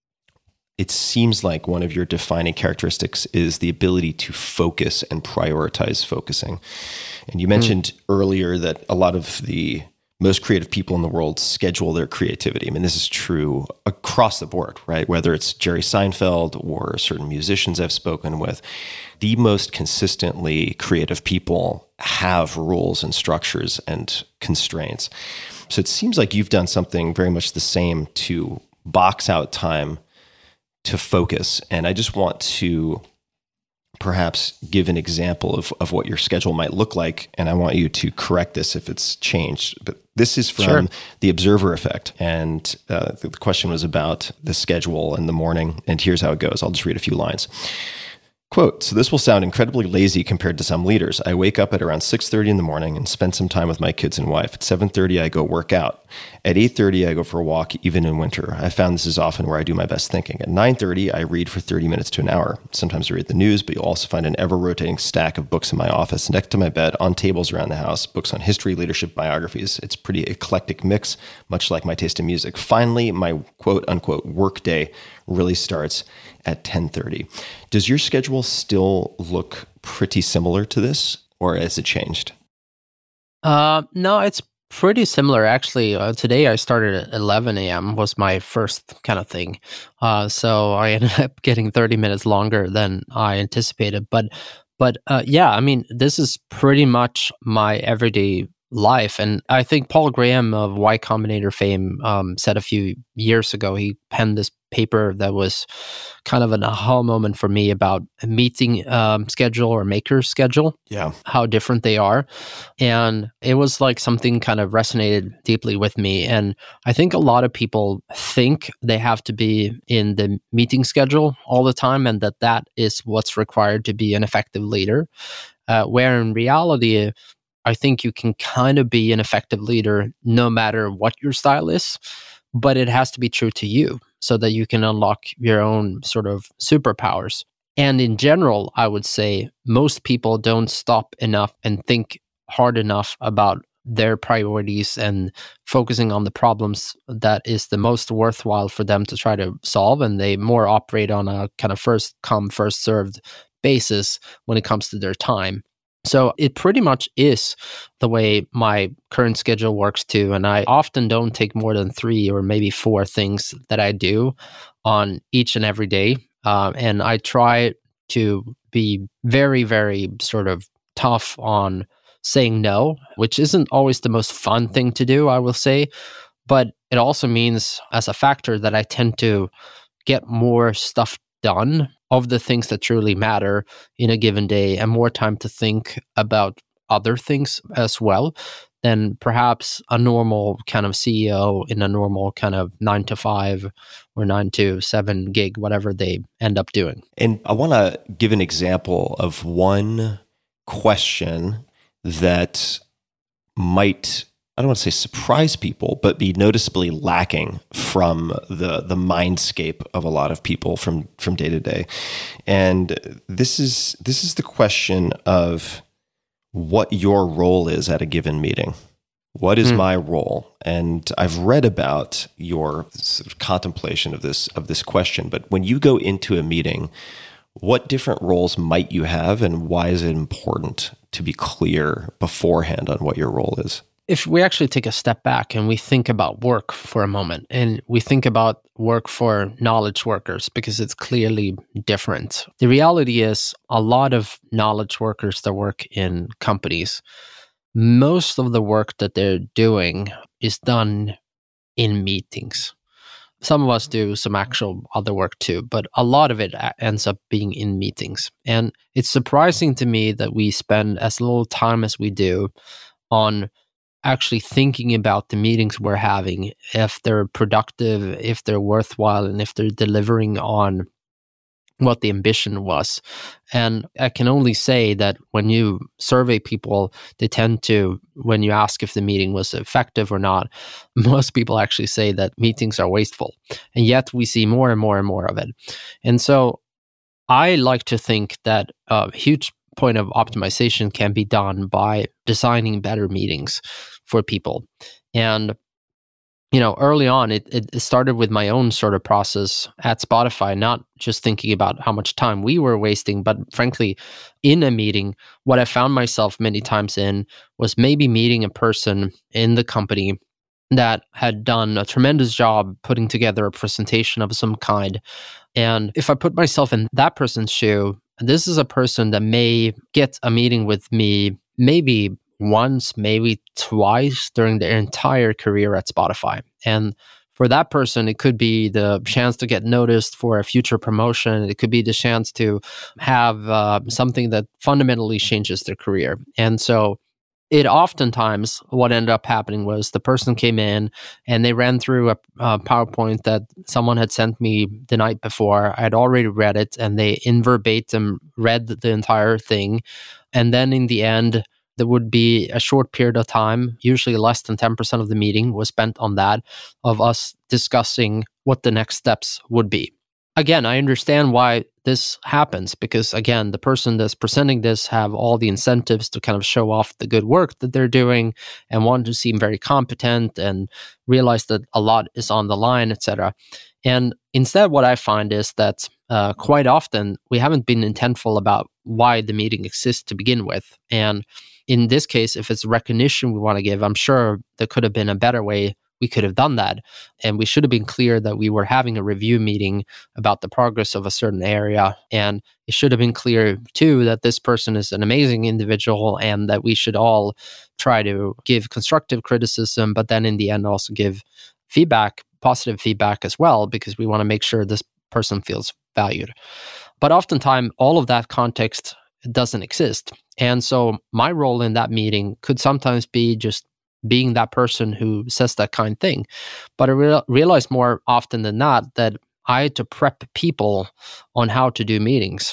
it seems like one of your defining characteristics is the ability to focus and prioritize focusing. And you mentioned earlier that a lot of the most creative people in the world schedule their creativity. I mean, this is true across the board, right? Whether it's Jerry Seinfeld or certain musicians I've spoken with, the most consistently creative people have rules and structures and constraints. So it seems like you've done something very much the same to box out time to focus. And I just want to perhaps give an example of what your schedule might look like. And I want you to correct this if it's changed. But this is from The Observer Effect. And the question was about the schedule in the morning. And here's how it goes. I'll just read a few lines. Quote, so this will sound incredibly lazy compared to some leaders. I wake up at around 6:30 in the morning and spend some time with my kids and wife. At 7:30, I go work out. At 8:30, I go for a walk, even in winter. I found this is often where I do my best thinking. At 9:30, I read for 30 minutes to an hour. Sometimes I read the news, but you'll also find an ever-rotating stack of books in my office, next to my bed, on tables around the house, books on history, leadership, biographies. It's a pretty eclectic mix, much like my taste in music. Finally, my quote-unquote work day really starts at 10:30. Does your schedule still look pretty similar to this, or has it changed? No, it's pretty similar actually. Today I started at 11 a.m. was my first kind of thing. So I ended up getting 30 minutes longer than I anticipated. But yeah, I mean, this is pretty much my everyday life. And I think Paul Graham of Y Combinator fame said a few years ago, he penned this paper that was kind of an aha moment for me about a meeting schedule or maker's schedule. Yeah. How different they are. And it was like something kind of resonated deeply with me. And I think a lot of people think they have to be in the meeting schedule all the time and that is what's required to be an effective leader. Where in reality, I think you can kind of be an effective leader no matter what your style is, but it has to be true to you so that you can unlock your own sort of superpowers. And in general, I would say most people don't stop enough and think hard enough about their priorities and focusing on the problems that is the most worthwhile for them to try to solve. And they more operate on a kind of first come, first served basis when it comes to their time. So it pretty much is the way my current schedule works too. And I often don't take more than 3 or maybe 4 things that I do on each and every day. And I try to be very, very sort of tough on saying no, which isn't always the most fun thing to do, I will say. But it also means as a factor that I tend to get more stuff done of the things that truly matter in a given day and more time to think about other things as well than perhaps a normal kind of CEO in a normal kind of 9 to 5 or 9 to 7 gig, whatever they end up doing. And I want to give an example of one question that might, I don't want to say surprise people, but be noticeably lacking from the mindscape of a lot of people from day to day. And this is the question of what your role is at a given meeting. What is my role? And I've read about your sort of contemplation of this question, but when you go into a meeting, what different roles might you have, and why is it important to be clear beforehand on what your role is? If we actually take a step back and we think about work for a moment, and we think about work for knowledge workers, because it's clearly different. The reality is a lot of knowledge workers that work in companies, most of the work that they're doing is done in meetings. Some of us do some actual other work too, but a lot of it ends up being in meetings. And it's surprising to me that we spend as little time as we do on actually thinking about the meetings we're having, if they're productive, if they're worthwhile, and if they're delivering on what the ambition was. And I can only say that when you survey people, they tend to, when you ask if the meeting was effective or not, most people actually say that meetings are wasteful. And yet we see more and more and more of it. And so I like to think that a huge point of optimization can be done by designing better meetings for people. And early on, it started with my own sort of process at Spotify, not just thinking about how much time we were wasting, but frankly, in a meeting, what I found myself many times in was maybe meeting a person in the company that had done a tremendous job putting together a presentation of some kind. And if I put myself in that person's shoe, this is a person that may get a meeting with me maybe once, maybe twice during their entire career at Spotify. And for that person, it could be the chance to get noticed for a future promotion. It could be the chance to have something that fundamentally changes their career. And so it oftentimes, what ended up happening was the person came in and they ran through a PowerPoint that someone had sent me the night before. I had already read it, and they in verbatim read the entire thing. And then in the end, there would be a short period of time, usually less than 10% of the meeting was spent on that, of us discussing what the next steps would be. Again, I understand why this happens because, again, the person that's presenting this have all the incentives to kind of show off the good work that they're doing and want to seem very competent and realize that a lot is on the line, etc. And instead, what I find is that quite often we haven't been intentful about why the meeting exists to begin with. And in this case, if it's recognition we want to give, I'm sure there could have been a better way we could have done that. And we should have been clear that we were having a review meeting about the progress of a certain area. And it should have been clear, too, that this person is an amazing individual and that we should all try to give constructive criticism, but then in the end also give feedback, positive feedback as well, because we want to make sure this person feels valued. But oftentimes, all of that context doesn't exist. And so my role in that meeting could sometimes be just being that person who says that kind thing. But I realized more often than not that I had to prep people on how to do meetings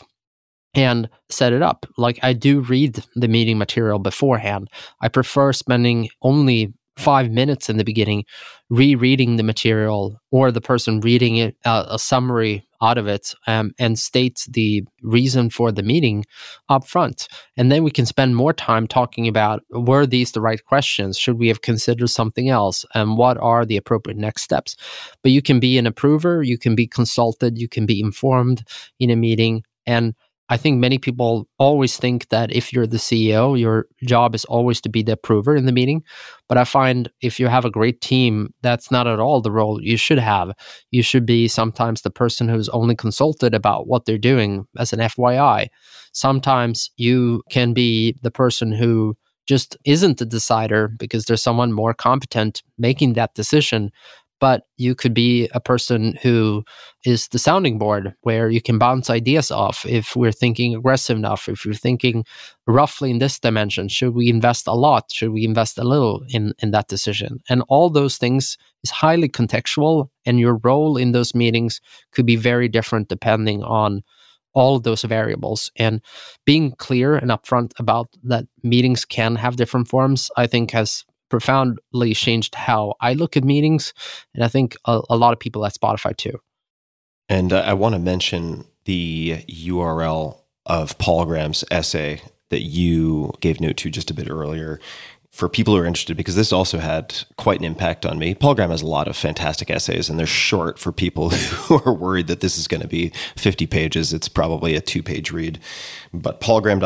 and set it up. Like, I do read the meeting material beforehand. I prefer spending only 5 minutes in the beginning rereading the material, or the person reading it, a summary out of it, and states the reason for the meeting up front. And then we can spend more time talking about, were these the right questions? Should we have considered something else? And what are the appropriate next steps? But you can be an approver, you can be consulted, you can be informed in a meeting. And I think many people always think that if you're the CEO, your job is always to be the approver in the meeting. But I find if you have a great team, that's not at all the role you should have. You should be sometimes the person who's only consulted about what they're doing as an FYI. Sometimes you can be the person who just isn't the decider because there's someone more competent making that decision. But you could be a person who is the sounding board where you can bounce ideas off. If we're thinking aggressive enough, if you're thinking roughly in this dimension, should we invest a lot? Should we invest a little in that decision? And all those things is highly contextual, and your role in those meetings could be very different depending on all of those variables. And being clear and upfront about that meetings can have different forms, I think has profoundly changed how I look at meetings, and I think a lot of people at Spotify too. And I want to mention the URL of Paul Graham's essay that you gave note to just a bit earlier for people who are interested, because this also had quite an impact on me. Paul Graham has a lot of fantastic essays, and they're short for people who are worried that this is going to be 50 pages. It's probably a 2-page read. But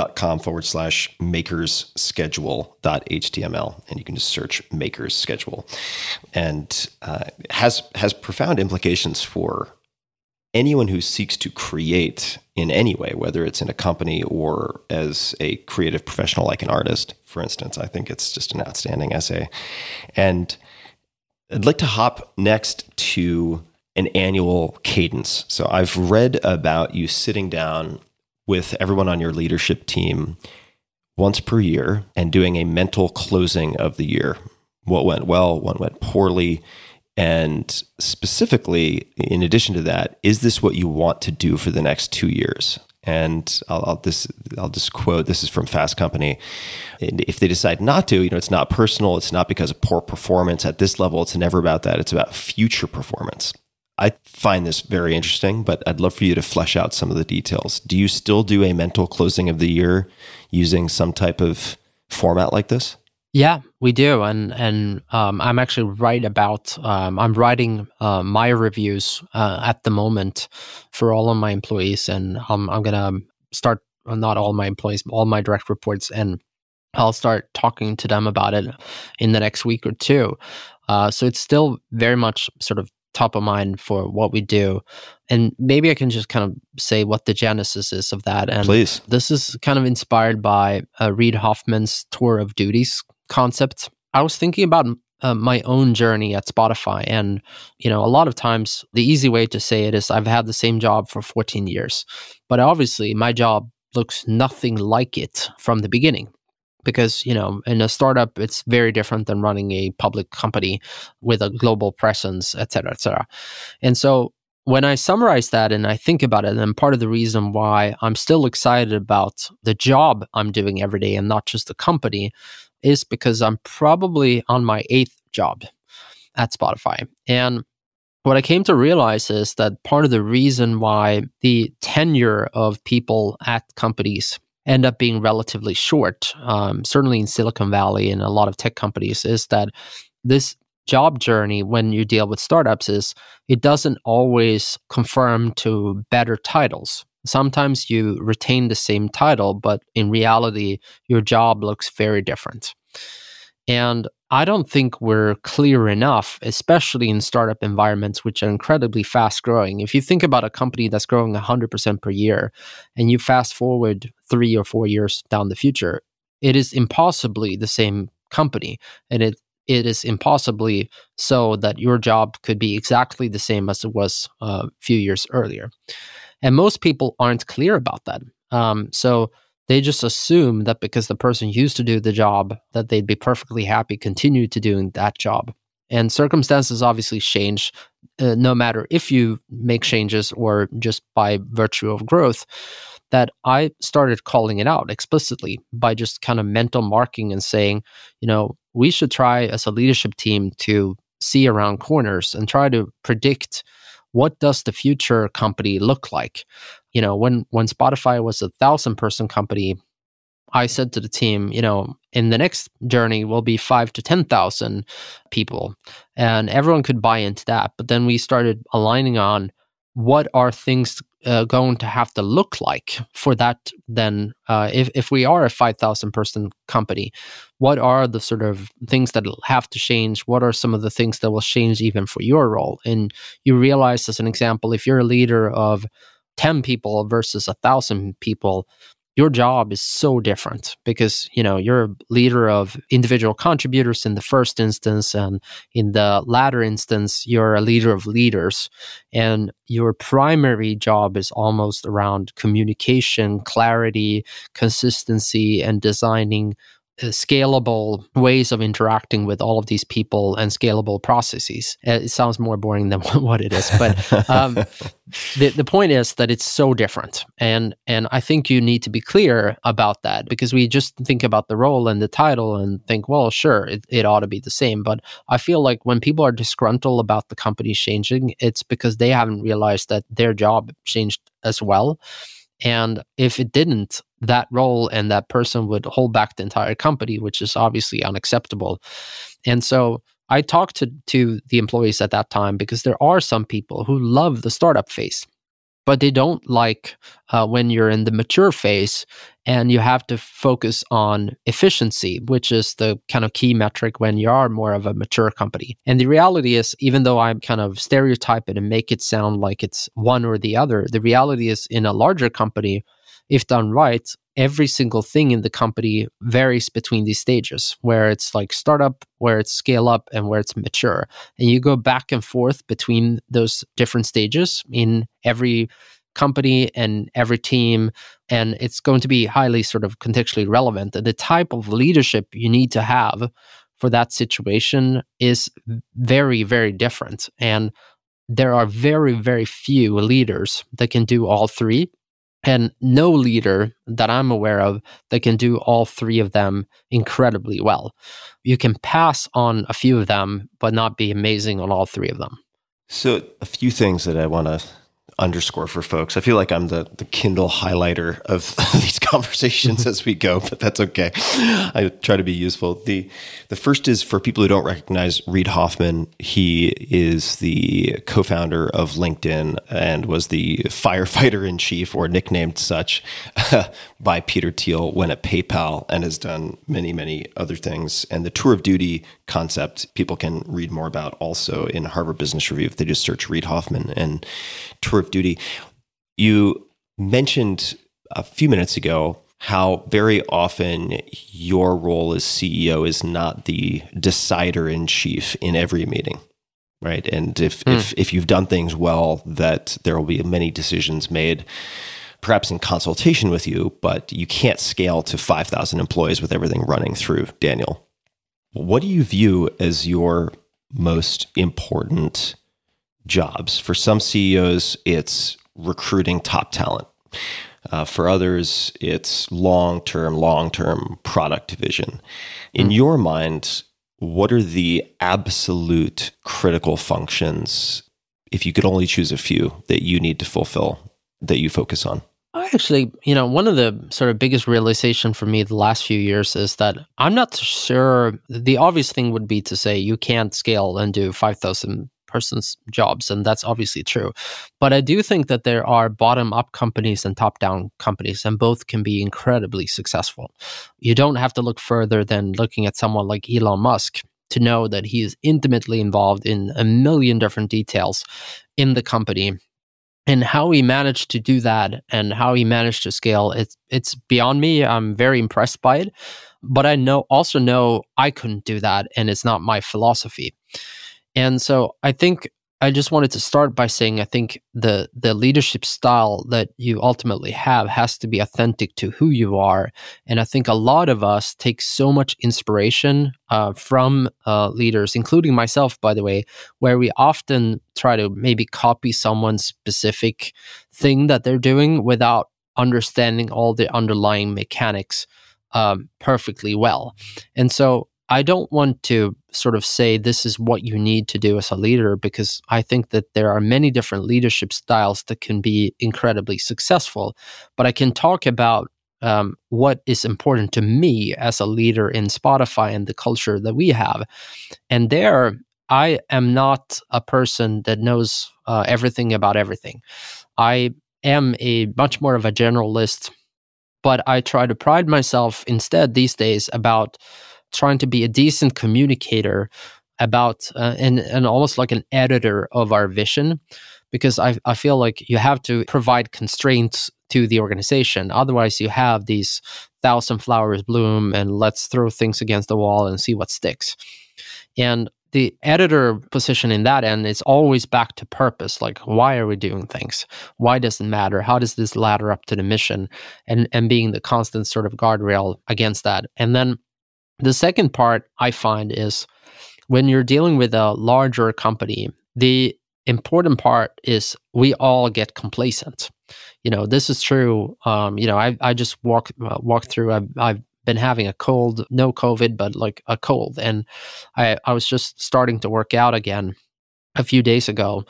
paulgraham.com/makersschedule.html, and you can just search Makers Schedule. And has profound implications for anyone who seeks to create in any way, whether it's in a company or as a creative professional like an artist, for instance. I think it's just an outstanding essay. And I'd like to hop next to an annual cadence. So I've read about you sitting down with everyone on your leadership team once per year and doing a mental closing of the year. What went well, what went poorly, and specifically, in addition to that, is this what you want to do for the next 2 years? And I'll just quote, this is from Fast Company. If they decide not to, it's not personal. It's not because of poor performance at this level. It's never about that. It's about future performance. I find this very interesting, but I'd love for you to flesh out some of the details. Do you still do a mental closing of the year using some type of format like this? Yeah, we do, and I'm actually I'm writing my reviews at the moment for all of my employees, and I'm gonna start, not all my employees, all my direct reports, and I'll start talking to them about it in the next week or two. So it's still very much sort of top of mind for what we do. And maybe I can just kind of say what the genesis is of that. And please. This is kind of inspired by Reid Hoffman's Tour of Duties concept. I was thinking about my own journey at Spotify, and a lot of times the easy way to say it is I've had the same job for 14 years, but obviously my job looks nothing like it from the beginning. because, in a startup, it's very different than running a public company with a global presence, et cetera, et cetera. And so when I summarize that and I think about it, and part of the reason why I'm still excited about the job I'm doing every day and not just the company is because I'm probably on my 8th job at Spotify. And what I came to realize is that part of the reason why the tenure of people at companies end up being relatively short, certainly in Silicon Valley and a lot of tech companies, is that this job journey when you deal with startups is it doesn't always conform to better titles. Sometimes you retain the same title, but in reality, your job looks very different. And I don't think we're clear enough, especially in startup environments, which are incredibly fast growing. If you think about a company that's growing 100% per year, and you fast forward 3 or 4 years down the future, it is impossibly the same company. And it is impossibly so that your job could be exactly the same as it was a few years earlier. And most people aren't clear about that. So they just assume that because the person used to do the job, that they'd be perfectly happy continue to doing that job. And circumstances obviously change, no matter if you make changes or just by virtue of growth, that I started calling it out explicitly by just kind of mental marking and saying, we should try as a leadership team to see around corners and try to predict what does the future company look like. When Spotify was 1,000-person company, I said to the team, in the next journey will be 5,000 to 10,000 people, and everyone could buy into that. But then we started aligning on what are things going to have to look like for that. Then, if we are a 5,000-person company, what are the sort of things that will have to change? What are some of the things that will change even for your role? And you realize, as an example, if you're a leader of 10 people versus 1,000 people, your job is so different because, you're a leader of individual contributors in the first instance, and in the latter instance, you're a leader of leaders. And your primary job is almost around communication, clarity, consistency, and designing scalable ways of interacting with all of these people and scalable processes. It sounds more boring than what it is, but the point is that it's so different. And I think you need to be clear about that, because we just think about the role and the title and think, well, sure, it ought to be the same. But I feel like when people are disgruntled about the company changing, it's because they haven't realized that their job changed as well. And if it didn't, that role and that person would hold back the entire company, which is obviously unacceptable. And so I talked to the employees at that time, because there are some people who love the startup phase, but they don't like when you're in the mature phase and you have to focus on efficiency, which is the kind of key metric when you are more of a mature company. And the reality is, even though I kind of stereotype it and make it sound like it's one or the other, the reality is, in a larger company, if done right, every single thing in the company varies between these stages, where it's like startup, where it's scale up, and where it's mature. And you go back and forth between those different stages in every company and every team, and it's going to be highly sort of contextually relevant. The type of leadership you need to have for that situation is very, very different. And there are very, very few leaders that can do all three. And no leader that I'm aware of that can do all three of them incredibly well. You can pass on a few of them, but not be amazing on all three of them. So a few things that I want to underscore for folks. I feel like I'm the Kindle highlighter of these conversations as we go, but that's okay. I try to be useful. The first is for people who don't recognize Reid Hoffman. He is the co-founder of LinkedIn and was the firefighter in chief, or nicknamed such, by Peter Thiel when at PayPal, and has done many, many other things. And the tour of duty concept, people can read more about also in Harvard Business Review if they just search Reid Hoffman and tour of duty. You mentioned a few minutes ago how very often your role as CEO is not the decider in chief in every meeting, right? And if you've done things well, that there will be many decisions made perhaps in consultation with you, but you can't scale to 5,000 employees with everything running through Daniel. What do you view as your most important jobs? For some CEOs, it's recruiting top talent. For others, it's long-term product vision. In your mind, what are the absolute critical functions, if you could only choose a few, that you need to fulfill, that you focus on? I actually, one of the sort of biggest realization for me the last few years is that I'm not sure. The obvious thing would be to say you can't scale and do 5,000 person's jobs, and that's obviously true. But I do think that there are bottom-up companies and top-down companies, and both can be incredibly successful. You don't have to look further than looking at someone like Elon Musk to know that he is intimately involved in a million different details in the company. And how he managed to do that and how he managed to scale, it's beyond me. I'm very impressed by it. But I also know I couldn't do that, and it's not my philosophy. And so I think I just wanted to start by saying I think the leadership style that you ultimately have has to be authentic to who you are. And I think a lot of us take so much inspiration from leaders, including myself, by the way, where we often try to maybe copy someone's specific thing that they're doing without understanding all the underlying mechanics perfectly well. And so I don't want to sort of say this is what you need to do as a leader, because I think that there are many different leadership styles that can be incredibly successful. But I can talk about what is important to me as a leader in Spotify and the culture that we have. And there, I am not a person that knows everything about everything. I am much more of a generalist, but I try to pride myself instead these days about trying to be a decent communicator about and almost like an editor of our vision, because I feel like you have to provide constraints to the organization. Otherwise, you have these 1,000 flowers bloom and let's throw things against the wall and see what sticks. And the editor position in that end is always back to purpose. Like, why are we doing things? Why does it matter? How does this ladder up to the mission? And being the constant sort of guardrail against that. And then the second part I find is when you're dealing with a larger company, the important part is we all get complacent. This is true. I just walked through. I've been having a cold, no COVID, but like a cold, and I was just starting to work out again a few days ago.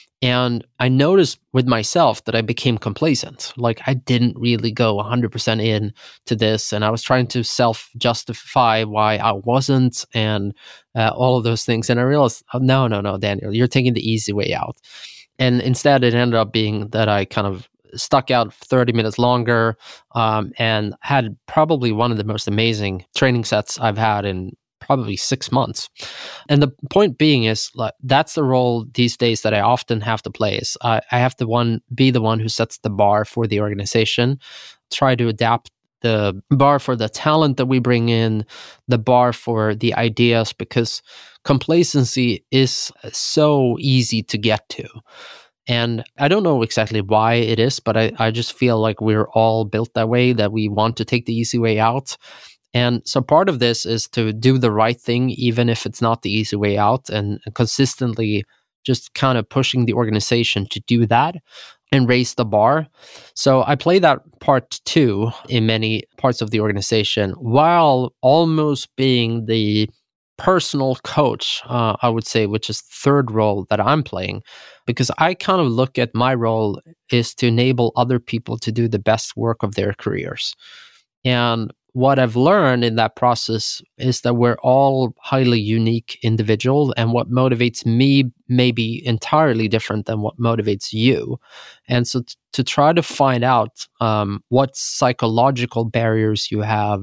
And I noticed with myself that I became complacent. Like I didn't really go 100% in to this. And I was trying to self-justify why I wasn't and all of those things. And I realized, no, Daniel, you're taking the easy way out. And instead, it ended up being that I kind of stuck out 30 minutes longer and had probably one of the most amazing training sets I've had in probably 6 months. And the point being is that's the role these days that I often have to play. Is I have to be the one who sets the bar for the organization, try to adapt the bar for the talent that we bring in, the bar for the ideas, because complacency is so easy to get to. And I don't know exactly why it is, but I just feel like we're all built that way, that we want to take the easy way out. And so part of this is to do the right thing, even if it's not the easy way out, and consistently just kind of pushing the organization to do that and raise the bar. So I play that part too in many parts of the organization, while almost being the personal coach, I would say, which is the third role that I'm playing, because I kind of look at my role is to enable other people to do the best work of their careers. And what I've learned in that process is that we're all highly unique individuals, and what motivates me may be entirely different than what motivates you. And so to try to find out what psychological barriers you have,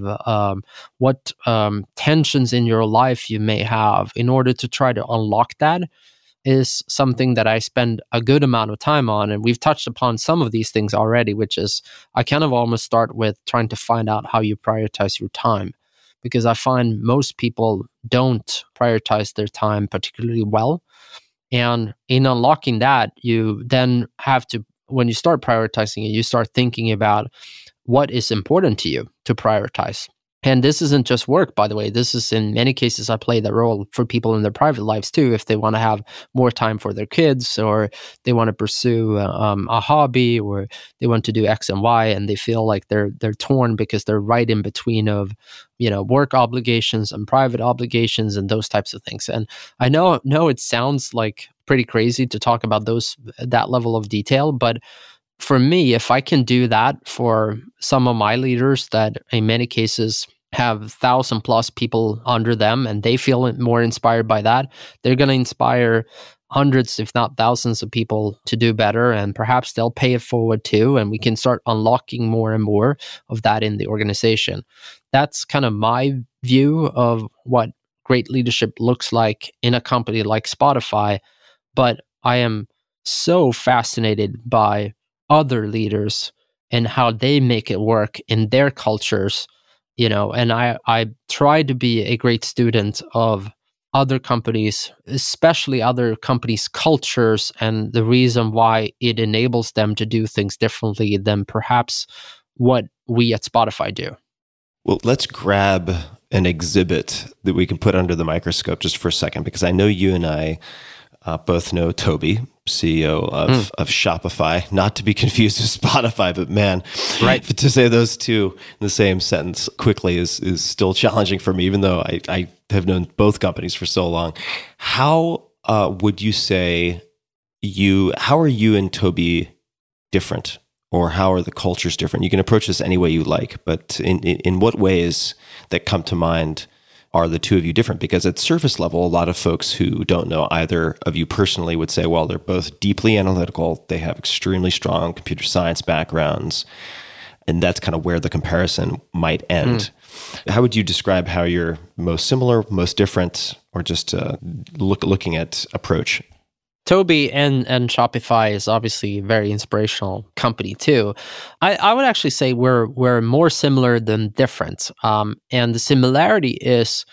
what tensions in your life you may have, in order to try to unlock that, is something that I spend a good amount of time on. And we've touched upon some of these things already, which is I kind of almost start with trying to find out how you prioritize your time, because I find most people don't prioritize their time particularly well. And in unlocking that, you then have to when you start prioritizing it, you start thinking about what is important to you to prioritize. And this isn't just work, by the way. This is, in many cases, I play that role for people in their private lives too. If they want to have more time for their kids, or they want to pursue a hobby, or they want to do X and Y, and they feel like they're torn because they're right in between of, work obligations and private obligations and those types of things. And I know it sounds like pretty crazy to talk about that level of detail, but for me, if I can do that for some of my leaders that in many cases have 1,000+ people under them, and they feel more inspired by that, they're going to inspire hundreds, if not thousands of people to do better, and perhaps they'll pay it forward too, and we can start unlocking more and more of that in the organization. That's kind of my view of what great leadership looks like in a company like Spotify, but I am so fascinated by other leaders and how they make it work in their cultures, and I try to be a great student of other companies, especially other companies' cultures, and the reason why it enables them to do things differently than perhaps what we at Spotify do. Well, let's grab an exhibit that we can put under the microscope just for a second, because I know you and I both know Toby, CEO of Shopify, not to be confused with Spotify, but man, right, to say those two in the same sentence quickly is still challenging for me, even though I have known both companies for so long. How would you say how are you and Toby different, or how are the cultures different? You can approach this any way you like, but in what ways that come to mind are the two of you different? Because at surface level, a lot of folks who don't know either of you personally would say, well, they're both deeply analytical. They have extremely strong computer science backgrounds. And that's kind of where the comparison might end. How would you describe how you're most similar, most different, or just looking at approach? Toby and Shopify is obviously a very inspirational company too. I would actually say we're more similar than different. And the similarity is,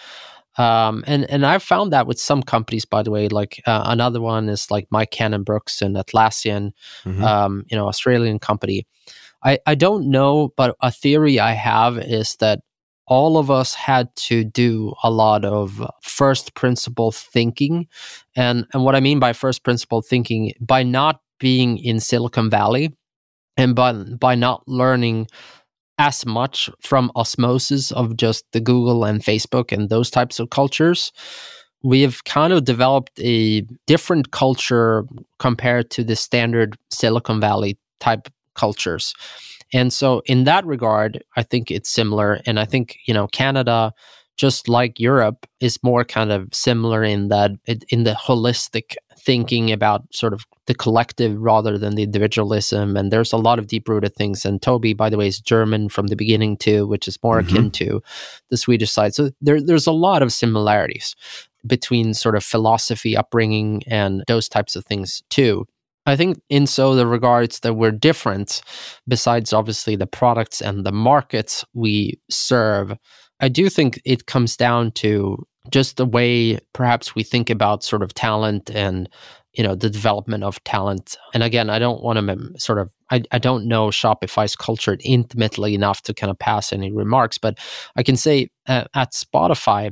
and I've found that with some companies, by the way, like another one is like Mike Cannon-Brookes and Atlassian, Australian company. I don't know, but a theory I have is that all of us had to do a lot of first principle thinking. And what I mean by first principle thinking, by not being in Silicon Valley and by not learning as much from osmosis of just the Google and Facebook and those types of cultures, we have kind of developed a different culture compared to the standard Silicon Valley type cultures. And so in that regard, I think it's similar. And I think, Canada, just like Europe, is more kind of similar in that in the holistic thinking about sort of the collective rather than the individualism. And there's a lot of deep-rooted things. And Toby, by the way, is German from the beginning too, which is more akin to the Swedish side. So there's a lot of similarities between sort of philosophy, upbringing, and those types of things too. I think in so the regards that we're different, besides obviously the products and the markets we serve, I do think it comes down to just the way perhaps we think about sort of talent and, the development of talent. And again, I don't want to I don't know Shopify's culture intimately enough to kind of pass any remarks, but I can say at Spotify,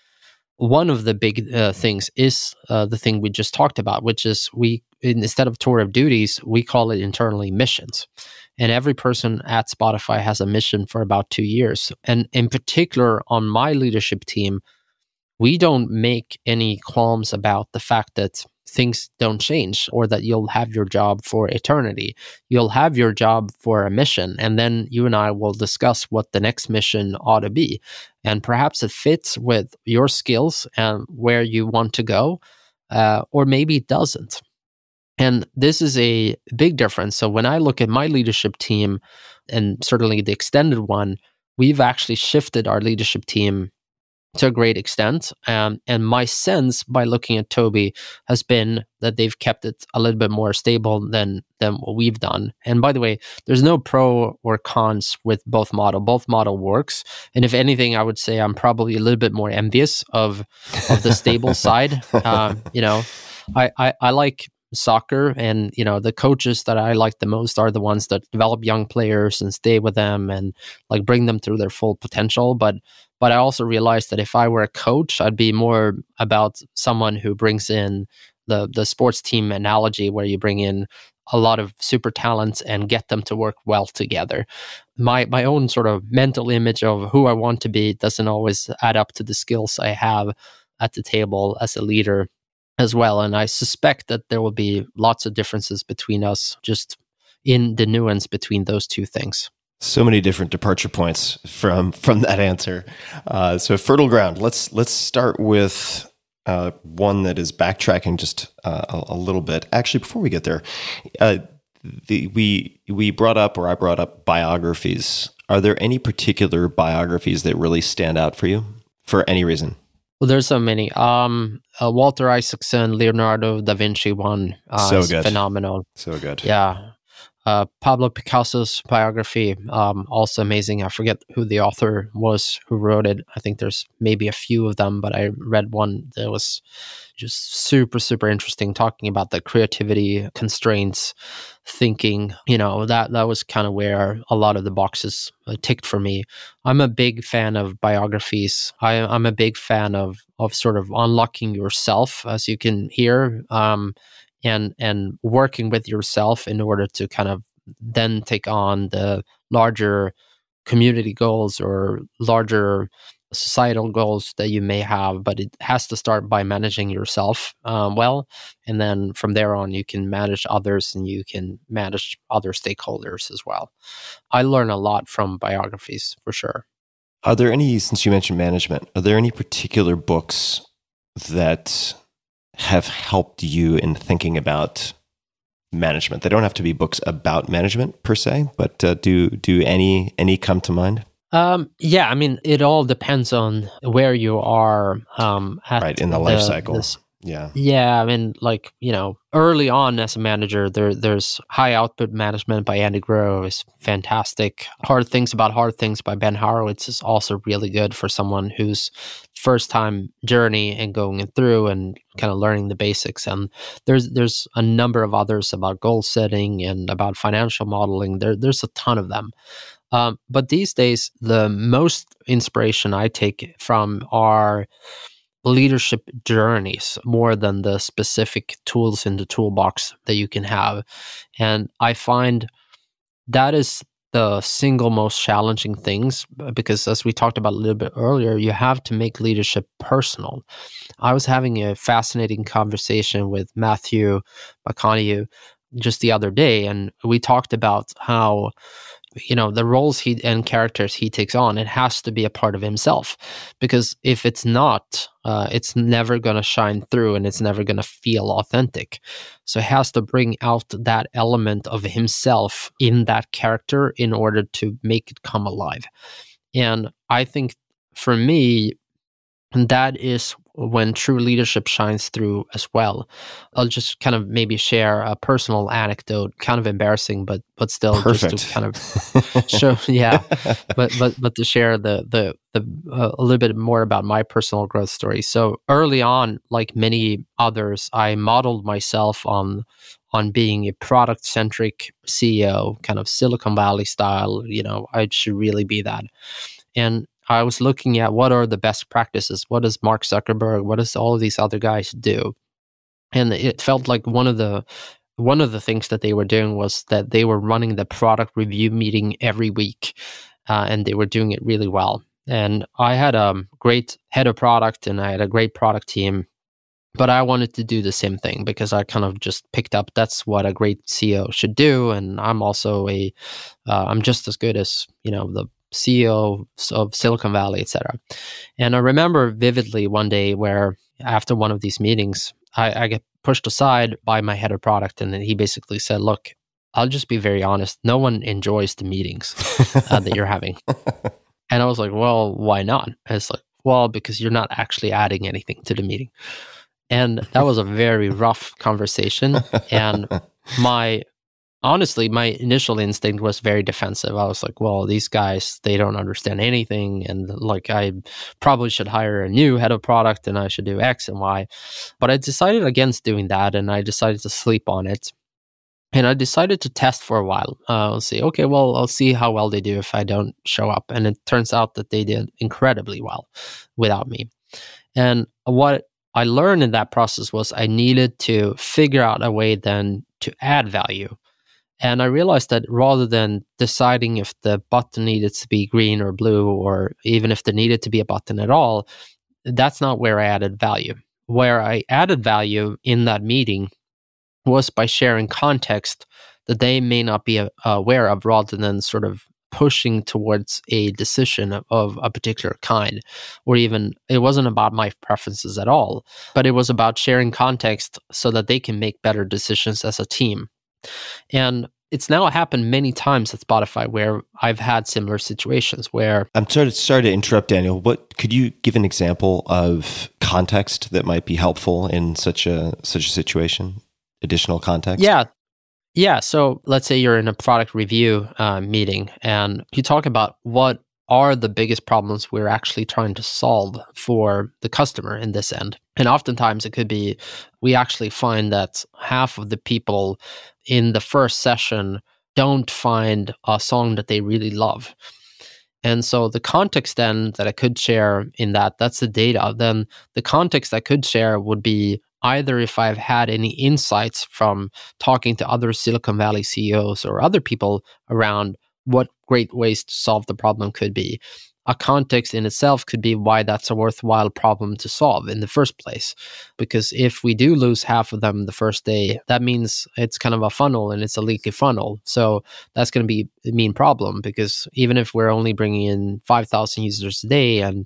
one of the big things is the thing we just talked about, which is instead of tour of duties, we call it internally missions. And every person at Spotify has a mission for about 2 years. And in particular, on my leadership team, we don't make any qualms about the fact that things don't change or that you'll have your job for eternity. You'll have your job for a mission, and then you and I will discuss what the next mission ought to be. And perhaps it fits with your skills and where you want to go, or maybe it doesn't. And this is a big difference. So when I look at my leadership team, and certainly the extended one, we've actually shifted our leadership team to a great extent. And my sense by looking at Toby has been that they've kept it a little bit more stable than what we've done. And by the way, there's no pro or cons with both model. Both model works. And if anything, I would say I'm probably a little bit more envious of the stable side. I like soccer, and the coaches that I like the most are the ones that develop young players and stay with them and like bring them through their full potential. But I also realized that if I were a coach, I'd be more about someone who brings in the sports team analogy, where you bring in a lot of super talents and get them to work well together. My own sort of mental image of who I want to be doesn't always add up to the skills I have at the table as a leader as well. And I suspect that there will be lots of differences between us, just in the nuance between those two things. So many different departure points from that answer. So fertile ground. Let's start with one that is backtracking just a little bit. Actually, before we get there, we brought up, or I brought up, biographies. Are there any particular biographies that really stand out for you for any reason? Well, there's so many. Walter Isaacson, Leonardo da Vinci one. So is good. Phenomenal. So good. Yeah. Pablo Picasso's biography, also amazing. I forget who the author was who wrote it. I think there's maybe a few of them, but I read one that was just super, super interesting, talking about the creativity, constraints, thinking. That was kind of where a lot of the boxes ticked for me. I'm a big fan of biographies. I'm a big fan of sort of unlocking yourself, as you can hear. And working with yourself in order to kind of then take on the larger community goals or larger societal goals that you may have. But it has to start by managing yourself well. And then from there on, you can manage others and you can manage other stakeholders as well. I learn a lot from biographies, for sure. Are there any, since you mentioned management, are there any particular books that have helped you in thinking about management? They don't have to be books about management per se, but do any come to mind? Yeah, I mean, it all depends on where you are right in the life cycle. Yeah, I mean, like, early on as a manager, there's High Output Management by Andy Grove is fantastic. Hard Things About Hard Things by Ben Horowitz is also really good for someone who's first time journey and going through and kind of learning the basics. And there's a number of others about goal setting and about financial modeling. There's a ton of them. But these days, the most inspiration I take from are leadership journeys more than the specific tools in the toolbox that you can have. And I find that is the single most challenging things, because as we talked about a little bit earlier, you have to make leadership personal. I was having a fascinating conversation with Matthew McConaughey just the other day, and we talked about how the roles and characters he takes on, it has to be a part of himself, because if it's not, it's never going to shine through and it's never going to feel authentic. So he has to bring out that element of himself in that character in order to make it come alive. And I think for me, that is when true leadership shines through as well. I'll just kind of maybe share a personal anecdote, kind of embarrassing, but still Perfect. Just to kind of show, yeah, but to share a little bit more about my personal growth story. So early on, like many others, I modeled myself on being a product-centric CEO, kind of Silicon Valley style. I should really be that. And I was looking at what are the best practices. What does Mark Zuckerberg, what does all of these other guys do? And it felt like one of the things that they were doing was that they were running the product review meeting every week, and they were doing it really well. And I had a great head of product and I had a great product team, but I wanted to do the same thing because I kind of just picked up that's what a great CEO should do. And I'm also I'm just as good as, the CEO of Silicon Valley, etc. And I remember vividly one day where after one of these meetings, I get pushed aside by my head of product, and then he basically said, "Look, I'll just be very honest. No one enjoys the meetings that you're having." And I was like, "Well, why not?" And it's like, "Well, because you're not actually adding anything to the meeting." And that was a very rough conversation. And my honestly, my initial instinct was very defensive. I was like, well, these guys, they don't understand anything. And like, I probably should hire a new head of product and I should do X and Y. But I decided against doing that and I decided to sleep on it. And I decided to test for a while. I'll see, okay, well, I'll see how well they do if I don't show up. And it turns out that they did incredibly well without me. And what I learned in that process was I needed to figure out a way then to add value. And I realized that rather than deciding if the button needed to be green or blue, or even if there needed to be a button at all, that's not where I added value. Where I added value in that meeting was by sharing context that they may not be aware of, rather than sort of pushing towards a decision of a particular kind. Or even, it wasn't about my preferences at all, but it was about sharing context so that they can make better decisions as a team. And it's now happened many times at Spotify where I've had similar situations where... I'm sorry to interrupt, Daniel. Could you give an example of context that might be helpful in such a situation? Additional context? Yeah. So let's say you're in a product review meeting and you talk about what are the biggest problems we're actually trying to solve for the customer in this end. And oftentimes it could be, we actually find that half of the people in the first session don't find a song that they really love. And so the context then that I could share in that's the data. Then the context I could share would be either if I've had any insights from talking to other Silicon Valley CEOs or other people around what great ways to solve the problem could be. A context in itself could be why that's a worthwhile problem to solve in the first place. Because if we do lose half of them the first day, that means it's kind of a funnel and it's a leaky funnel. So that's going to be a mean problem, because even if we're only bringing in 5,000 users a day and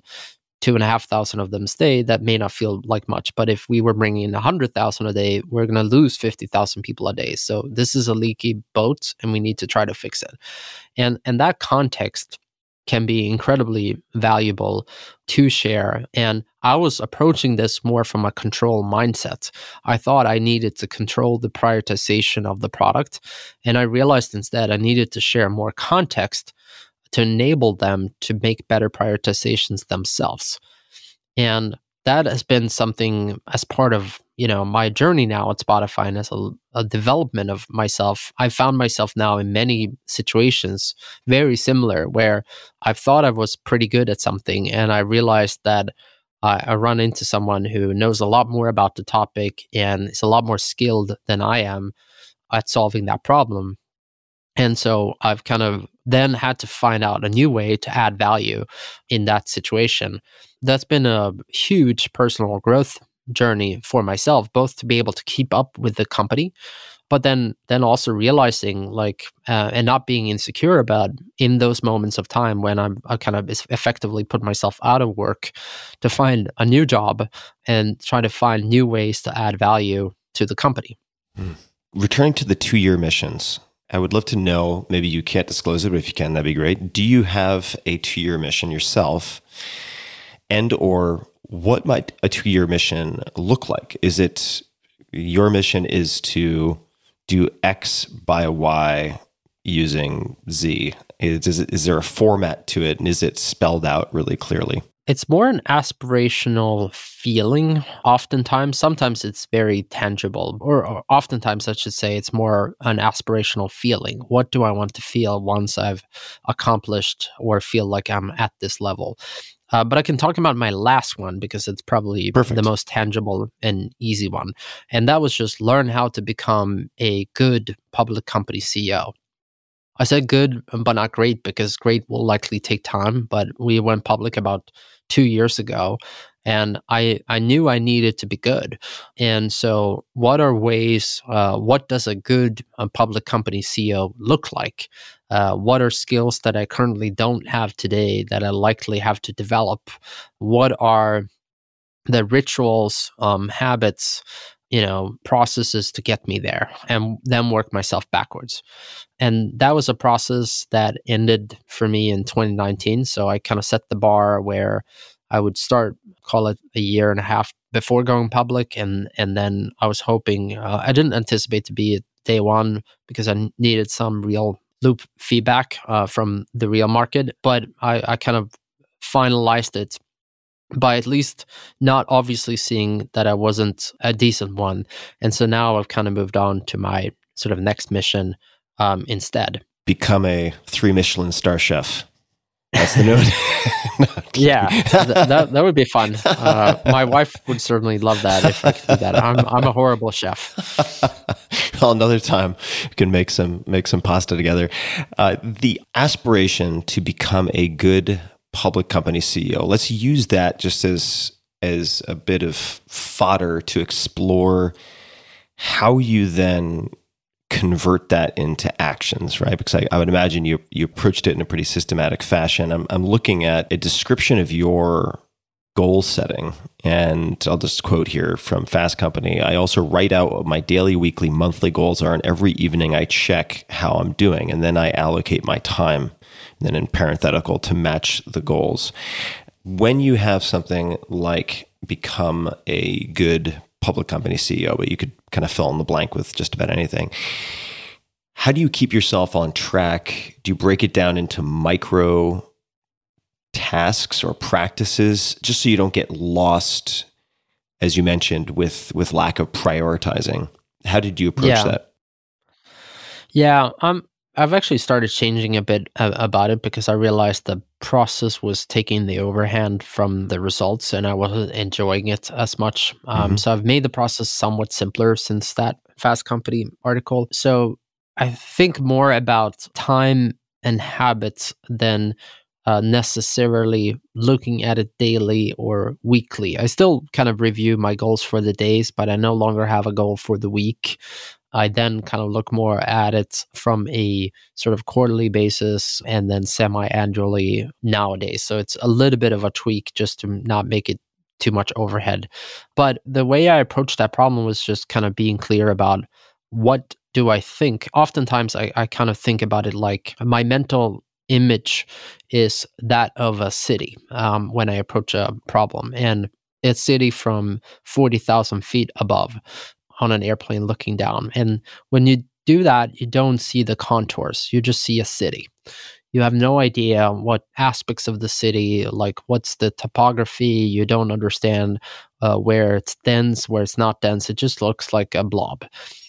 2,500 of them stay, that may not feel like much. But if we were bringing in 100,000 a day, we're going to lose 50,000 people a day. So this is a leaky boat and we need to try to fix it. And that context can be incredibly valuable to share. And I was approaching this more from a control mindset. I thought I needed to control the prioritization of the product. And I realized instead I needed to share more context to enable them to make better prioritizations themselves. And that has been something as part of, my journey now at Spotify and as a development of myself. I found myself now in many situations very similar where I've thought I was pretty good at something and I realized that I run into someone who knows a lot more about the topic and is a lot more skilled than I am at solving that problem. And so I've kind of then had to find out a new way to add value in that situation. That's been a huge personal growth journey for myself, both to be able to keep up with the company, but then also realizing and not being insecure about in those moments of time when I kind of effectively put myself out of work to find a new job and try to find new ways to add value to the company. Returning to the 2-year missions, I would love to know, maybe you can't disclose it, but if you can, that'd be great. Do you have a 2-year mission yourself? And or what might a 2-year mission look like? Is it your mission is to do X by Y using Z? Is there a format to it? And is it spelled out really clearly? It's more an aspirational feeling oftentimes. Sometimes it's very tangible, or oftentimes I should say it's more an aspirational feeling. What do I want to feel once I've accomplished or feel like I'm at this level? But I can talk about my last one because it's probably the most tangible and easy one. And that was just learn how to become a good public company CEO. I said good, but not great, because great will likely take time. But we went public about 2 years ago, and I knew I needed to be good. And so what are ways, what does a good public company CEO look like? What are skills that I currently don't have today that I likely have to develop? What are the rituals, habits, processes to get me there, and then work myself backwards. And that was a process that ended for me in 2019. So I kind of set the bar where I would start, call it a year and a half before going public. And then I was hoping, I didn't anticipate to be day one because I needed some real loop feedback from the real market. But I kind of finalized it by at least not obviously seeing that I wasn't a decent one. And so now I've kind of moved on to my sort of next mission instead. Become a 3 Michelin star chef. That's the note. Yeah, that would be fun. My wife would certainly love that if I could do that. I'm a horrible chef. Well, another time we can make some pasta together. The aspiration to become a good public company CEO. Let's use that just as a bit of fodder to explore how you then convert that into actions, right? Because I would imagine you approached it in a pretty systematic fashion. I'm looking at a description of your goal setting, and I'll just quote here from Fast Company. I also write out what my daily, weekly, monthly goals are, and every evening I check how I'm doing, and then I allocate my time, and then in parenthetical, to match the goals. When you have something like become a good public company CEO, but you could kind of fill in the blank with just about anything. How do you keep yourself on track? Do you break it down into micro tasks or practices just so you don't get lost, as you mentioned, with lack of prioritizing? How did you approach that? Yeah, I've actually started changing a bit about it because I realized the process was taking the overhand from the results and I wasn't enjoying it as much. So I've made the process somewhat simpler since that Fast Company article. So I think more about time and habits than necessarily looking at it daily or weekly. I still kind of review my goals for the days, but I no longer have a goal for the week. I then kind of look more at it from a sort of quarterly basis and then semi-annually nowadays. So it's a little bit of a tweak just to not make it too much overhead. But the way I approached that problem was just kind of being clear about what do I think. Oftentimes I kind of think about it like my mental image is that of a city when I approach a problem. And it's city from 40,000 feet above on an airplane looking down. And when you do that, you don't see the contours. You just see a city. You have no idea what aspects of the city, like what's the topography. You don't understand where it's dense, where it's not dense. It just looks like a blob.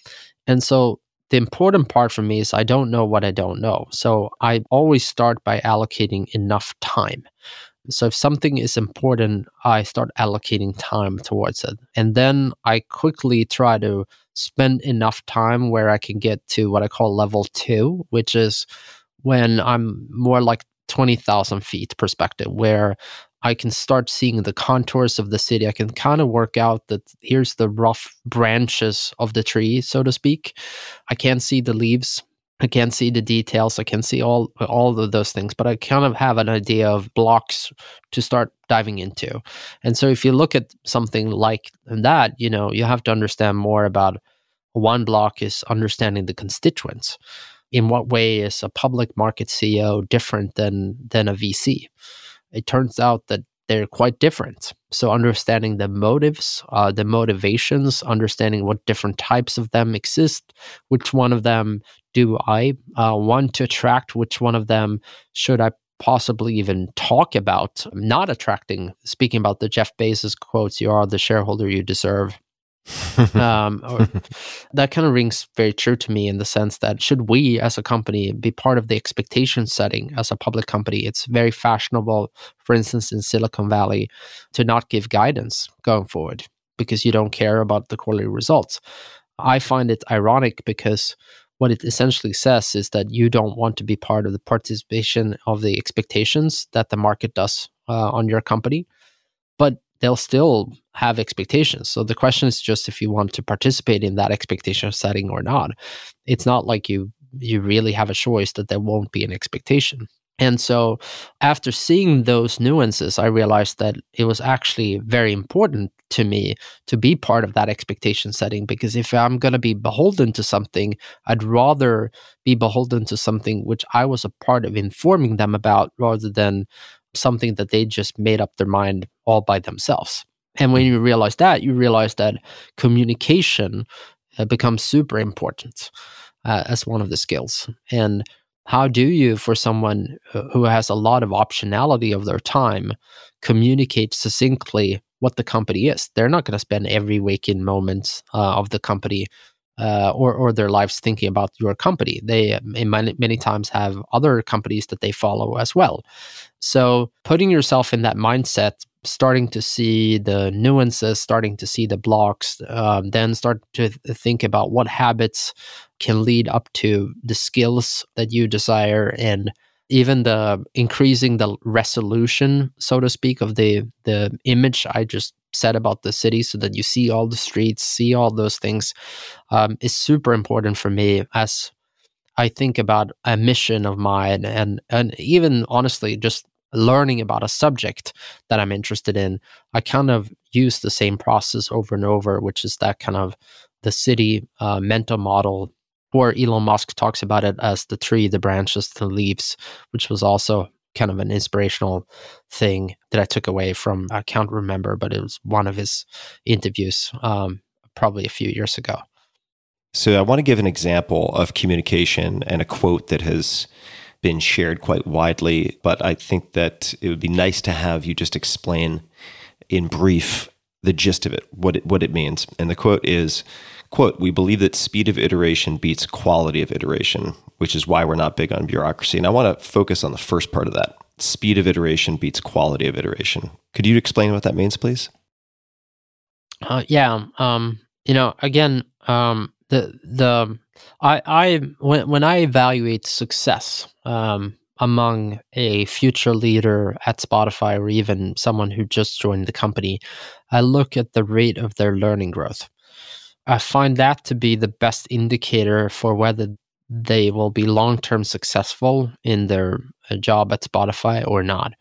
And so the important part for me is I don't know what I don't know. So I always start by allocating enough time. So if something is important, I start allocating time towards it. And then I quickly try to spend enough time where I can get to what I call level 2, which is when I'm more like 20,000 feet perspective, where I can start seeing the contours of the city. I can kind of work out that here's the rough branches of the tree, so to speak. I can't see the leaves. I can't see the details. I can see all of those things, but I kind of have an idea of blocks to start diving into. And so if you look at something like that, you know, you have to understand more about one block is understanding the constituents. In what way is a public market CEO different than a VC? It turns out that they're quite different. So understanding the motives, the motivations, understanding what different types of them exist, which one of them do I want to attract, which one of them should I possibly even talk about not attracting, speaking about the Jeff Bezos quotes, you are the shareholder you deserve. That kind of rings very true to me in the sense that should we as a company be part of the expectation setting as a public company? It's very fashionable, for instance, in Silicon Valley, to not give guidance going forward because you don't care about the quarterly results. I find it ironic because what it essentially says is that you don't want to be part of the participation of the expectations that the market does on your company, but they'll still have expectations. So the question is just if you want to participate in that expectation setting or not. It's not like you really have a choice that there won't be an expectation. And so after seeing those nuances, I realized that it was actually very important to me to be part of that expectation setting, because if I'm going to be beholden to something, I'd rather be beholden to something which I was a part of informing them about rather than something that they just made up their mind all by themselves. And when you realize that communication becomes super important as one of the skills. And how do you, for someone who has a lot of optionality of their time, communicate succinctly what the company is? They're not going to spend every waking moment of the company or their lives thinking about your company. They many times have other companies that they follow as well. So putting yourself in that mindset, starting to see the nuances, starting to see the blocks, then start to think about what habits can lead up to the skills that you desire, and even the increasing the resolution, so to speak, of the image I just said about the city, so that you see all the streets, see all those things, is super important for me as I think about a mission of mine, and even honestly just learning about a subject that I'm interested in. I kind of use the same process over and over, which is that kind of the city mental model, or Elon Musk talks about it as the tree, the branches, the leaves, which was also kind of an inspirational thing that I took away from, I can't remember, but it was one of his interviews probably a few years ago. So I want to give an example of communication and a quote that has been shared quite widely, but I think that it would be nice to have you just explain in brief the gist of it, what it means. And the quote is, quote, "We believe that speed of iteration beats quality of iteration, which is why we're not big on bureaucracy." And I want to focus on the first part of that. Speed of iteration beats quality of iteration. Could you explain what that means, please? Yeah. Again, when I evaluate success among a future leader at Spotify, or even someone who just joined the company, I look at the rate of their learning growth. I find that to be the best indicator for whether they will be long-term successful in their job at Spotify or not.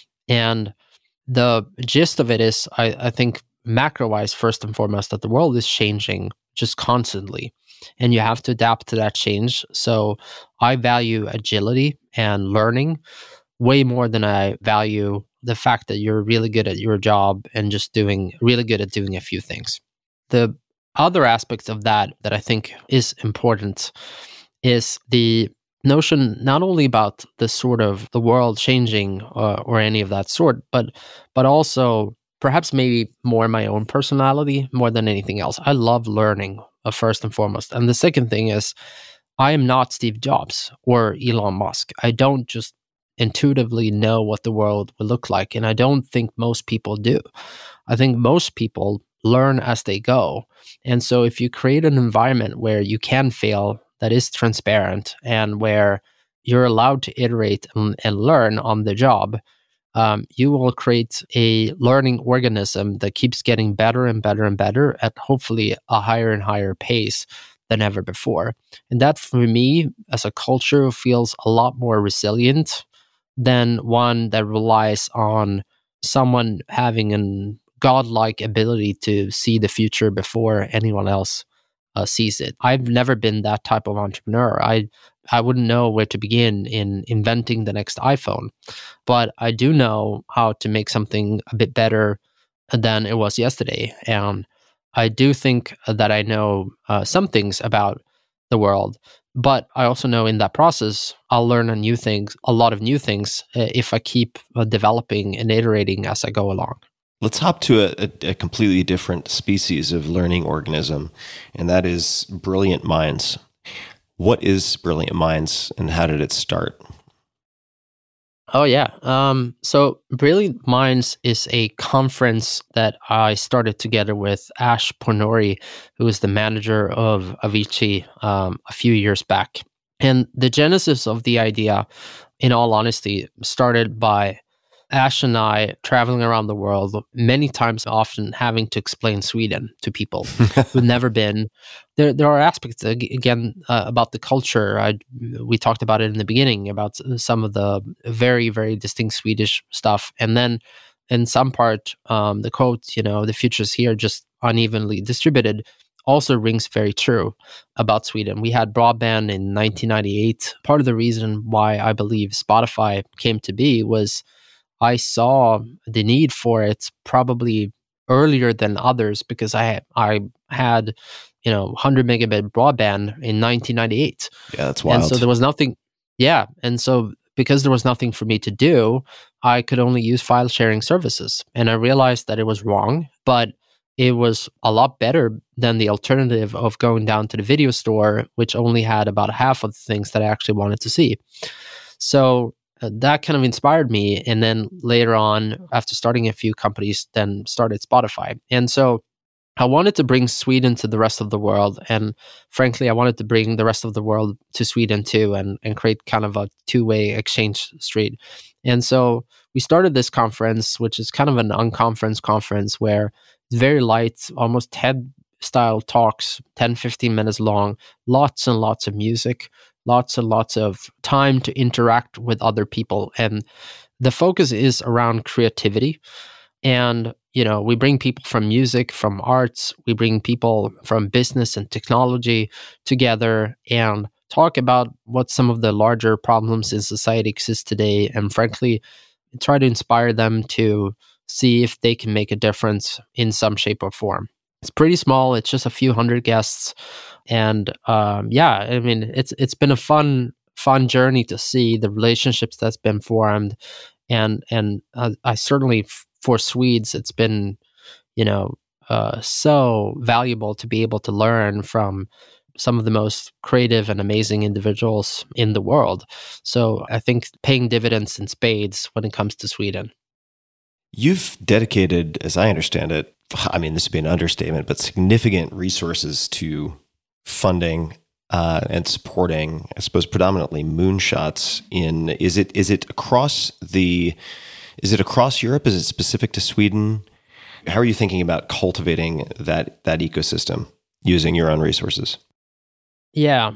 And the gist of it is, I think macro-wise, first and foremost, that the world is changing just constantly, and you have to adapt to that change. So I value agility and learning way more than I value the fact that you're really good at your job and just really good at doing a few things. The other aspects of that I think is important is the notion not only about the sort of the world changing or any of that sort, but also perhaps maybe more my own personality more than anything else. I love learning first and foremost. And the second thing is, I am not Steve Jobs or Elon Musk. I don't just intuitively know what the world will look like. And I don't think most people do. I think most people learn as they go. And so if you create an environment where you can fail, that is transparent, and where you're allowed to iterate and learn on the job, you will create a learning organism that keeps getting better and better and better at hopefully a higher and higher pace than ever before. And that, for me, as a culture, feels a lot more resilient than one that relies on someone having a godlike ability to see the future before anyone else sees it. I've never been that type of entrepreneur. I wouldn't know where to begin in inventing the next iPhone, but I do know how to make something a bit better than it was yesterday. And I do think that I know some things about the world, but I also know in that process, I'll learn a lot of new things if I keep developing and iterating as I go along. Let's hop to a completely different species of learning organism, and that is Brilliant Minds. What is Brilliant Minds, and how did it start? Oh, yeah. So Brilliant Minds is a conference that I started together with Ash Pornori, who is the manager of Avicii a few years back. And the genesis of the idea, in all honesty, started by Ash and I traveling around the world, many times often having to explain Sweden to people who've never been. There are aspects, again, about the culture. We talked about it in the beginning, about some of the very, very distinct Swedish stuff. And then in some part, the quote, the future's here, just unevenly distributed, also rings very true about Sweden. We had broadband in 1998. Part of the reason why I believe Spotify came to be was I saw the need for it probably earlier than others, because I had 100 megabit broadband in 1998. Yeah, that's wild. And so there was nothing. Yeah. And so because there was nothing for me to do, I could only use file sharing services. And I realized that it was wrong, but it was a lot better than the alternative of going down to the video store, which only had about half of the things that I actually wanted to see. So that kind of inspired me. And then later on, after starting a few companies, then started Spotify. And so I wanted to bring Sweden to the rest of the world. And frankly, I wanted to bring the rest of the world to Sweden too, and create kind of a two-way exchange street. And so we started this conference, which is kind of an unconference conference where it's very light, almost TED-style talks, 10, 15 minutes long, lots and lots of music, lots and lots of time to interact with other people. And the focus is around creativity. And we bring people from music, from arts, we bring people from business and technology together and talk about what some of the larger problems in society exist today, and frankly, try to inspire them to see if they can make a difference in some shape or form. It's pretty small. It's just a few hundred guests. And it's been a fun journey to see the relationships that's been formed. And I certainly, for Swedes, it's been, so valuable to be able to learn from some of the most creative and amazing individuals in the world. So I think paying dividends in spades when it comes to Sweden. You've dedicated, as I understand it, this would be an understatement, but significant resources to funding and supporting, I suppose, predominantly moonshots in, is it across Europe? Is it specific to Sweden? How are you thinking about cultivating that ecosystem using your own resources? Yeah.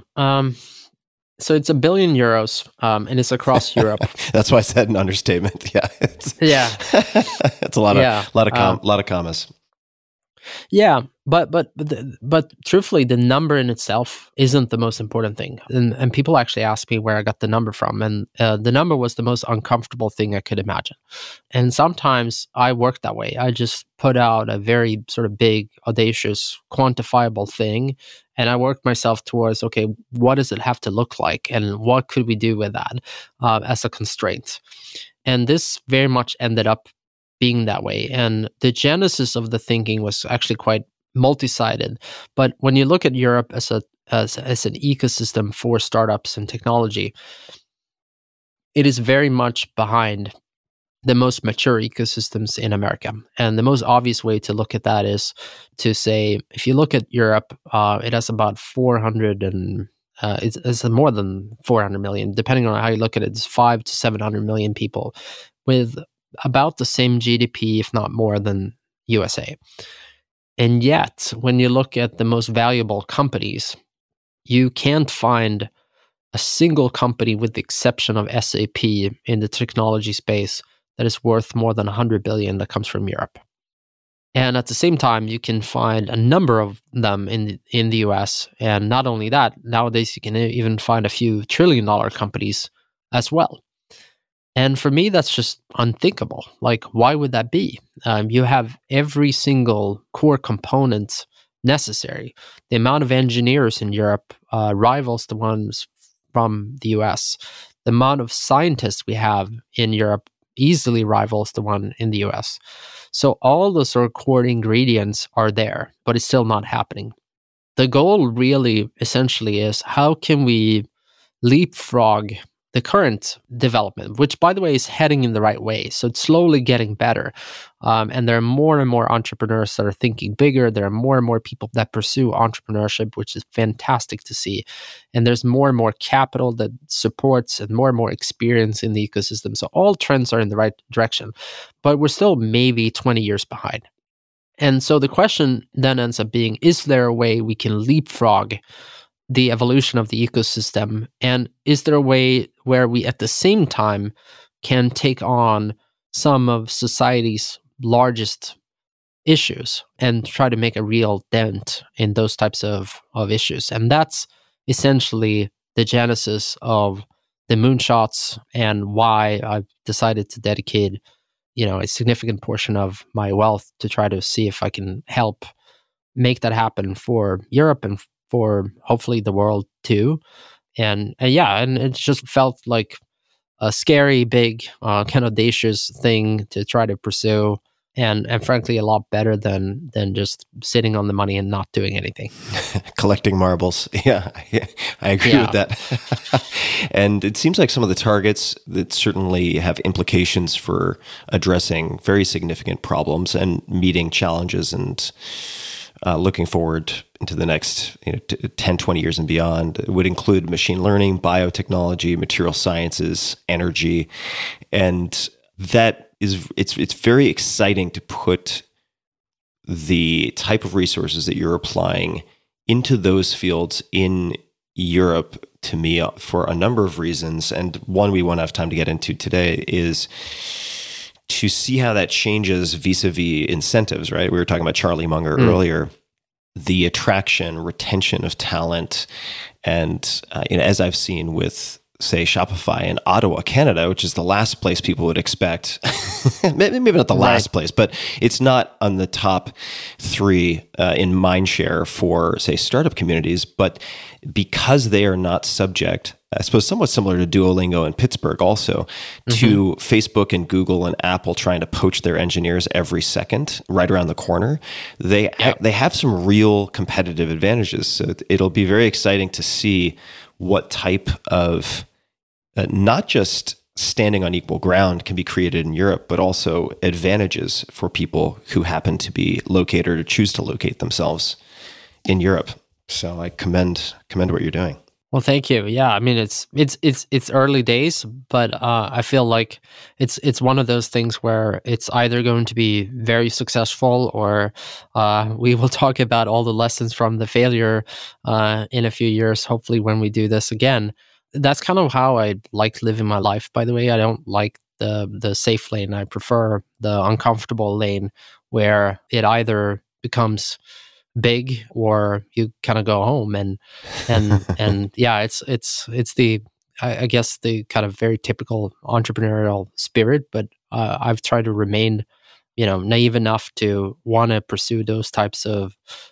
So it's €1 billion, and it's across Europe. That's why I said an understatement. Yeah. It's a lot of commas. Yeah, but truthfully, the number in itself isn't the most important thing. And people actually ask me where I got the number from, and the number was the most uncomfortable thing I could imagine. And sometimes I work that way. I just put out a very sort of big, audacious, quantifiable thing, and I work myself towards, okay, what does it have to look like, and what could we do with that as a constraint? And this very much ended up being that way. And the genesis of the thinking was actually quite multi-sided. But when you look at Europe as an ecosystem for startups and technology, it is very much behind the most mature ecosystems in America. And the most obvious way to look at that is to say, if you look at Europe, it has about 400 and it's more than 400 million, depending on how you look at it. It's 500 to 700 million people with about the same GDP, if not more, than USA. And yet, when you look at the most valuable companies, you can't find a single company, with the exception of SAP in the technology space, that is worth more than 100 billion that comes from Europe. And at the same time, you can find a number of them in the US. And not only that, nowadays you can even find a few $1 trillion companies as well. And for me, that's just unthinkable. Like, why would that be? You have every single core component necessary. The amount of engineers in Europe rivals the ones from the US. The amount of scientists we have in Europe easily rivals the one in the US. So all the sort of core ingredients are there, but it's still not happening. The goal really essentially is, how can we leapfrog the current development, which, by the way, is heading in the right way. So it's slowly getting better. And there are more and more entrepreneurs that are thinking bigger. There are more and more people that pursue entrepreneurship, which is fantastic to see. And there's more and more capital that supports and more experience in the ecosystem. So all trends are in the right direction, but we're still maybe 20 years behind. And so the question then ends up being, is there a way we can leapfrog the evolution of the ecosystem? And is there a way where we at the same time can take on some of society's largest issues and try to make a real dent in those types of issues? And that's essentially the genesis of the moonshots, and why I've decided to dedicate, a significant portion of my wealth to try to see if I can help make that happen for Europe and for hopefully the world too. And it just felt like a scary, big, kind of audacious thing to try to pursue. And frankly, a lot better than just sitting on the money and not doing anything. Collecting marbles. Yeah, I agree with that. And it seems like some of the targets that certainly have implications for addressing very significant problems and meeting challenges and looking forward into the next 10, 20 years and beyond. It would include machine learning, biotechnology, material sciences, energy. And that it's very exciting to put the type of resources that you're applying into those fields in Europe, to me, for a number of reasons. And one we won't have time to get into today is to see how that changes vis-a-vis incentives, right? We were talking about Charlie Munger earlier, the attraction, retention of talent. And as I've seen with, say, Shopify in Ottawa, Canada, which is the last place people would expect, maybe not the last place, but it's not on the top 3 in mindshare for, say, startup communities. But because they are not subject, I suppose somewhat similar to Duolingo in Pittsburgh also, to Facebook and Google and Apple trying to poach their engineers every second right around the corner, they have some real competitive advantages. So it'll be very exciting to see what type of not just standing on equal ground can be created in Europe, but also advantages for people who happen to be located or choose to locate themselves in Europe. So I commend what you're doing. Well, thank you. Yeah, I mean, it's early days, but I feel like it's one of those things where it's either going to be very successful, or we will talk about all the lessons from the failure in a few years, hopefully when we do this again. That's kind of how I like living my life, by the way. I don't like the safe lane. I prefer the uncomfortable lane where it either becomes big or you kind of go home and yeah, it's the I guess the kind of very typical entrepreneurial spirit, but I've tried to remain naive enough to want to pursue those types of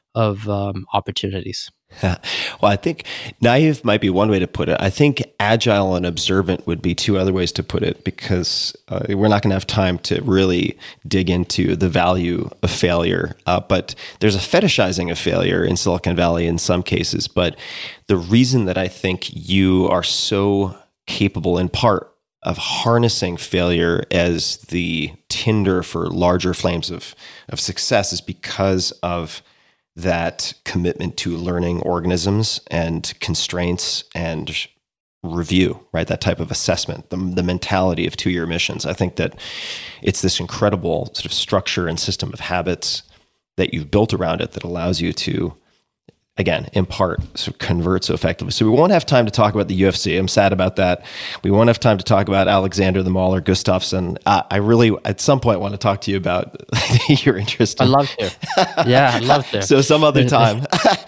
opportunities. Well, I think naive might be one way to put it. I think agile and observant would be 2 other ways to put it, because we're not going to have time to really dig into the value of failure. But there's a fetishizing of failure in Silicon Valley in some cases. But the reason that I think you are so capable, in part, of harnessing failure as the tinder for larger flames of success is because of that commitment to learning organisms and constraints and review, right? That type of assessment, the mentality of 2-year missions. I think that it's this incredible sort of structure and system of habits that you've built around it that allows you to, again, in part, sort of convert so effectively. So we won't have time to talk about the UFC. I'm sad about that. We won't have time to talk about Alexander the Mauler Gustafsson. I really, at some point, want to talk to you about your interest. I'd love to. Yeah, I'd love to. So some other time,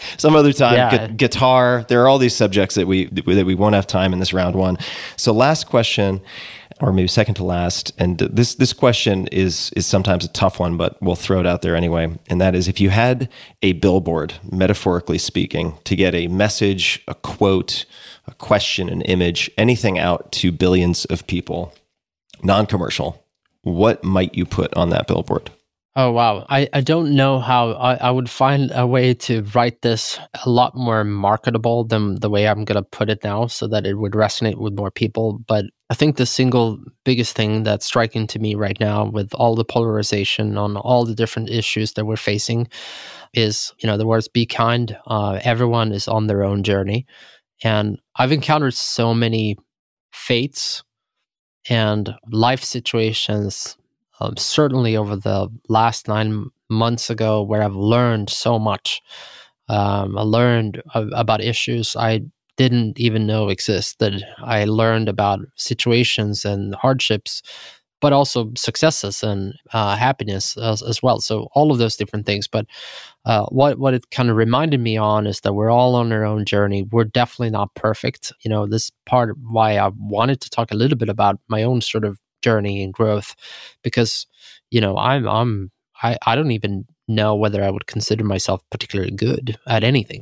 yeah. Guitar. There are all these subjects that we won't have time in this round 1. So last question, or maybe second to last, and this question is sometimes a tough one, but we'll throw it out there anyway. And that is, if you had a billboard, metaphorically speaking, to get a message, a quote, a question, an image, anything out to billions of people, non-commercial, what might you put on that billboard? Oh, wow. I don't know how I would find a way to write this a lot more marketable than the way I'm going to put it now, so that it would resonate with more people. But I think the single biggest thing that's striking to me right now, with all the polarization on all the different issues that we're facing, is, the words "be kind." Everyone is on their own journey. And I've encountered so many fates and life situations, certainly over the last 9 months ago, where I've learned so much. I learned about issues I didn't even know existed. I learned about situations and hardships, but also successes and happiness as well. So all of those different things. But what it kind of reminded me on is that we're all on our own journey. We're definitely not perfect. This part of why I wanted to talk a little bit about my own sort of journey and growth, because I don't even know whether I would consider myself particularly good at anything.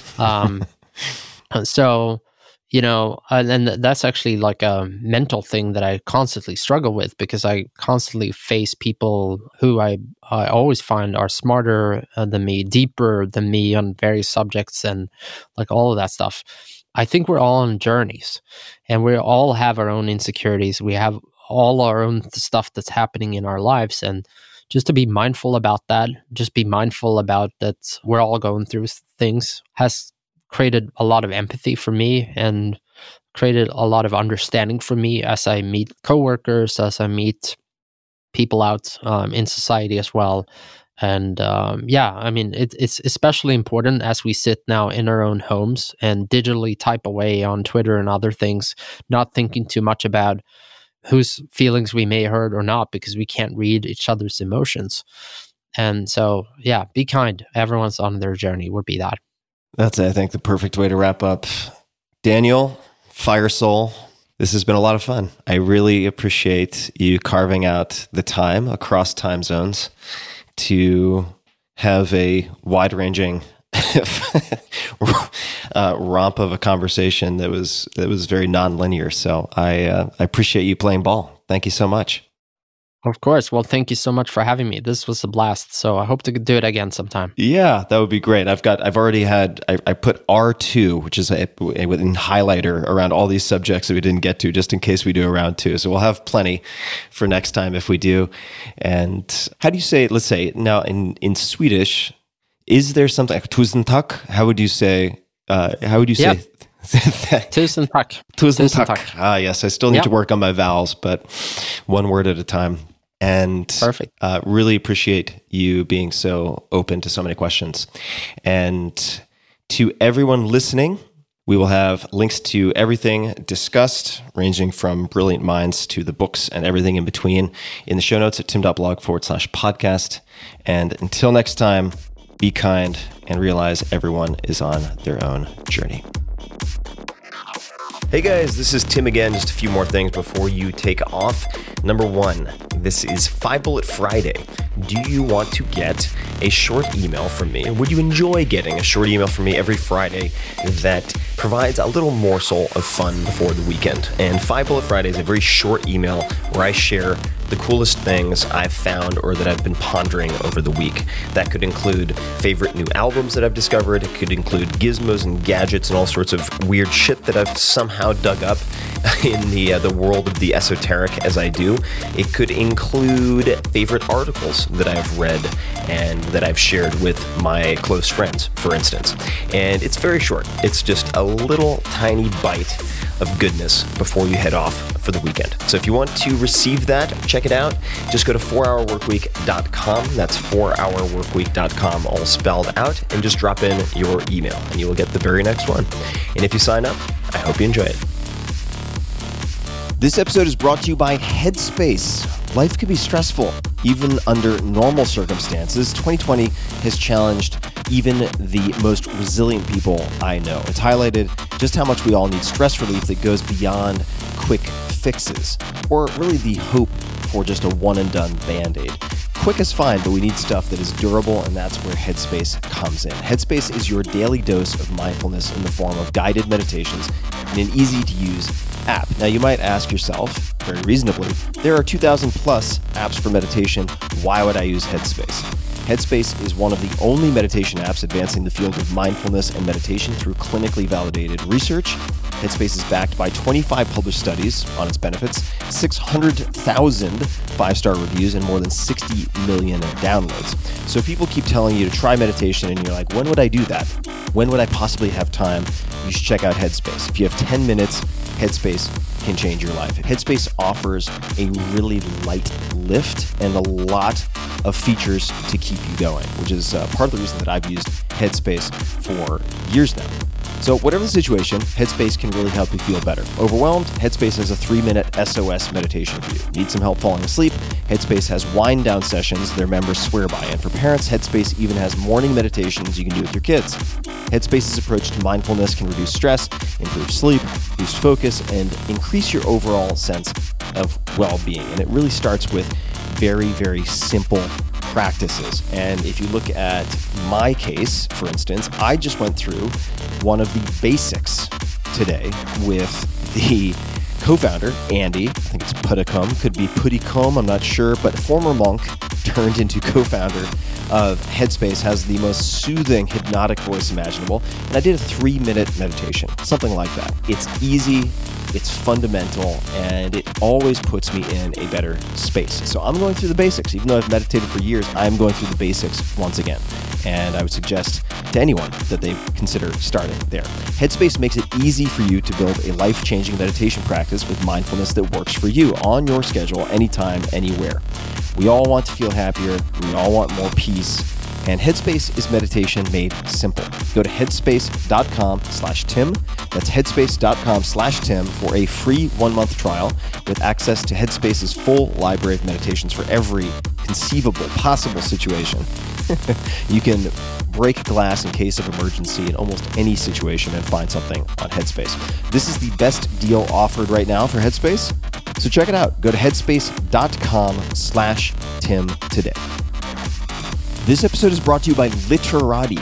So, and that's actually like a mental thing that I constantly struggle with, because I constantly face people who I always find are smarter than me, deeper than me on various subjects, and like all of that stuff. I think we're all on journeys, and we all have our own insecurities. We have all our own stuff that's happening in our lives, and just to be mindful about that, just be mindful about that we're all going through things, has created a lot of empathy for me and created a lot of understanding for me as I meet coworkers, as I meet people out in society as well. And it's especially important as we sit now in our own homes and digitally type away on Twitter and other things, not thinking too much about whose feelings we may hurt or not, because we can't read each other's emotions. And so, yeah, be kind. Everyone's on their journey would be that. That's, I think, the perfect way to wrap up. Daniel, Fire Soul, this has been a lot of fun. I really appreciate you carving out the time across time zones to have a wide-ranging romp of a conversation that was very non-linear. So I appreciate you playing ball. Thank you so much. Of course. Well, thank you so much for having me. This was a blast. So I hope to do it again sometime. Yeah, that would be great. I put R2, which is a highlighter around all these subjects that we didn't get to, just in case we do a round 2. So we'll have plenty for next time if we do. And how do you say, let's say now in Swedish, is there something, tusen tack? How would you say? Tusen tack. Tusen tack. Ah, yes. I still need to work on my vowels, but one word at a time. And perfect. Really appreciate you being so open to so many questions. And to everyone listening, we will have links to everything discussed, ranging from brilliant minds to the books and everything in between, in the show notes at tim.blog/podcast. And until next time, be kind and realize everyone is on their own journey. Hey guys, this is Tim again. Just a few more things before you take off. Number 1, this is 5 Bullet Friday. Do you want to get a short email from me? Would you enjoy getting a short email from me every Friday that provides a little morsel of fun before the weekend? And 5 Bullet Friday is a very short email where I share the coolest things I've found or that I've been pondering over the week. That could include favorite new albums that I've discovered. It could include gizmos and gadgets and all sorts of weird shit that I've somehow dug up in the world of the esoteric as I do. It could include favorite articles that I've read and that I've shared with my close friends, for instance. And it's very short. It's just a little tiny bite of goodness before you head off for the weekend. So if you want to receive that, check it out. Just go to 4hourworkweek.com. That's 4hourworkweek.com, all spelled out, and just drop in your email and you will get the very next one. And if you sign up, I hope you enjoy it. This episode is brought to you by Headspace. Life can be stressful, even under normal circumstances. 2020 has challenged even the most resilient people I know. It's highlighted just how much we all need stress relief that goes beyond quick fixes, or really the hope for just a one-and-done Band-Aid. Quick is fine, but we need stuff that is durable, and that's where Headspace comes in. Headspace is your daily dose of mindfulness in the form of guided meditations in an easy-to-use app. Now, you might ask yourself, very reasonably, there are 2,000 plus apps for meditation. Why would I use Headspace? Headspace is one of the only meditation apps advancing the field of mindfulness and meditation through clinically validated research. Headspace is backed by 25 published studies on its benefits, 600,000 5-star reviews, and more than 60 million downloads. So people keep telling you to try meditation, and you're like, when would I do that? When would I possibly have time? You should check out Headspace. If you have 10 minutes, Headspace can change your life. Headspace offers a really light lift and a lot of features to keep you going, which is part of the reason that I've used Headspace for years now. So whatever the situation, Headspace can really help you feel better. Overwhelmed? Headspace has a 3-minute SOS meditation for you. Need some help falling asleep? Headspace has wind-down sessions their members swear by. And for parents, Headspace even has morning meditations you can do with your kids. Headspace's approach to mindfulness can reduce stress, improve sleep, boost focus, and increase your overall sense of well-being. And it really starts with very, very simple practices. And if you look at my case, for instance, I just went through one of the basics today with the co-founder, Andy. I think it's Puddicombe, could be Puddicombe, I'm not sure, but former monk turned into co-founder of Headspace, has the most soothing, hypnotic voice imaginable. And I did a 3-minute meditation, something like that. It's easy, it's fundamental, and it always puts me in a better space. So I'm going through the basics. Even though I've meditated for years, I'm going through the basics once again. And I would suggest to anyone that they consider starting there. Headspace makes it easy for you to build a life-changing meditation practice with mindfulness that works for you on your schedule, anytime, anywhere. We all want to feel happier. We all want more peace. And Headspace is meditation made simple. Go to headspace.com/Tim. That's headspace.com/Tim for a free 1-month trial with access to Headspace's full library of meditations for every conceivable, possible situation. You can break glass in case of emergency in almost any situation and find something on Headspace. This is the best deal offered right now for Headspace. So check it out. Go to headspace.com/Tim today. This episode is brought to you by Literati,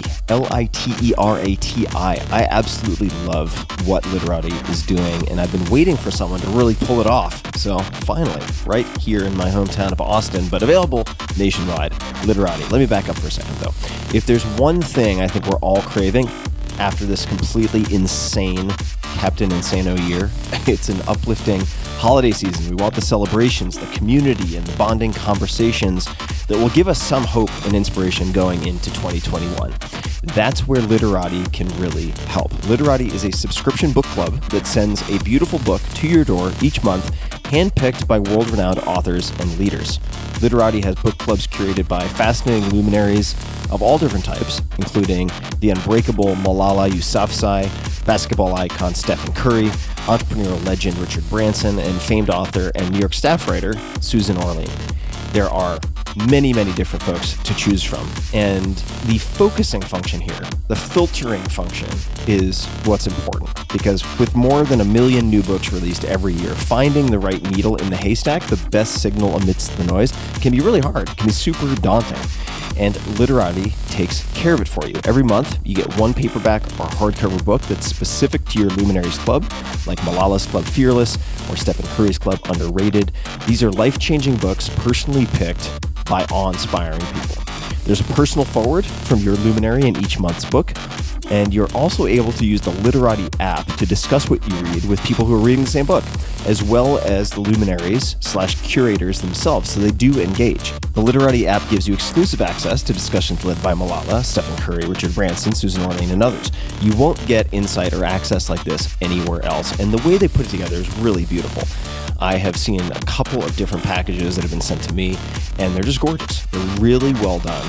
Literati. I absolutely love what Literati is doing, and I've been waiting for someone to really pull it off. So finally, right here in my hometown of Austin, but available nationwide, Literati. Let me back up for a second, though. If there's one thing I think we're all craving after this completely insane Captain Insano year, it's an uplifting holiday season. We want the celebrations, the community, and the bonding conversations that will give us some hope and inspiration going into 2021. That's where Literati can really help. Literati is a subscription book club that sends a beautiful book to your door each month, handpicked by world-renowned authors and leaders. Literati has book clubs curated by fascinating luminaries of all different types, including the unbreakable Malala Yousafzai, basketball icon Stephen Curry, entrepreneurial legend Richard Branson, and famed author and New York staff writer Susan Orlean. There are many, many different folks to choose from. And the focusing function here, the filtering function, is what's important. Because with more than 1 million new books released every year, finding the right needle in the haystack, the best signal amidst the noise, can be really hard. It can be super daunting. And Literati takes care of it for you. Every month, you get one paperback or hardcover book that's specific to your Luminaries Club, like Malala's Club Fearless or Stephen Curry's Club Underrated. These are life-changing books personally picked by awe-inspiring people. There's a personal foreword from your luminary in each month's book, and you're also able to use the Literati app to discuss what you read with people who are reading the same book, as well as the luminaries/curators themselves, so they do engage. The Literati app gives you exclusive access to discussions led by Malala, Stephen Curry, Richard Branson, Susan Orlean, and others. You won't get insight or access like this anywhere else, and the way they put it together is really beautiful. I have seen a couple of different packages that have been sent to me, and they're just gorgeous. They're really well done,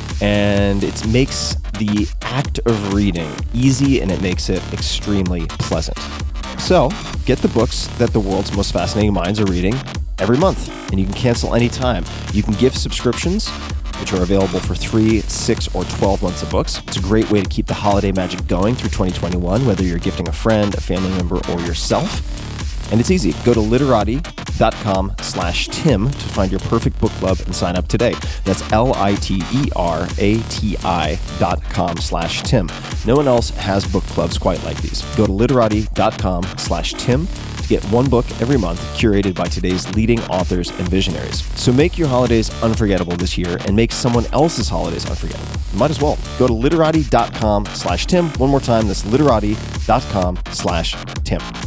and it makes the act of reading easy, and it makes it extremely pleasant. So, get the books that the world's most fascinating minds are reading every month, and you can cancel anytime. You can gift subscriptions, which are available for 3, 6, or 12 months of books. It's a great way to keep the holiday magic going through 2021, whether you're gifting a friend, a family member, or yourself. And it's easy. Go to literati.com/Tim to find your perfect book club and sign up today. That's LITERATI.com/Tim. No one else has book clubs quite like these. Go to literati.com/Tim to get one book every month curated by today's leading authors and visionaries. So make your holidays unforgettable this year and make someone else's holidays unforgettable. Might as well. Go to literati.com/Tim. One more time, that's literati.com/Tim.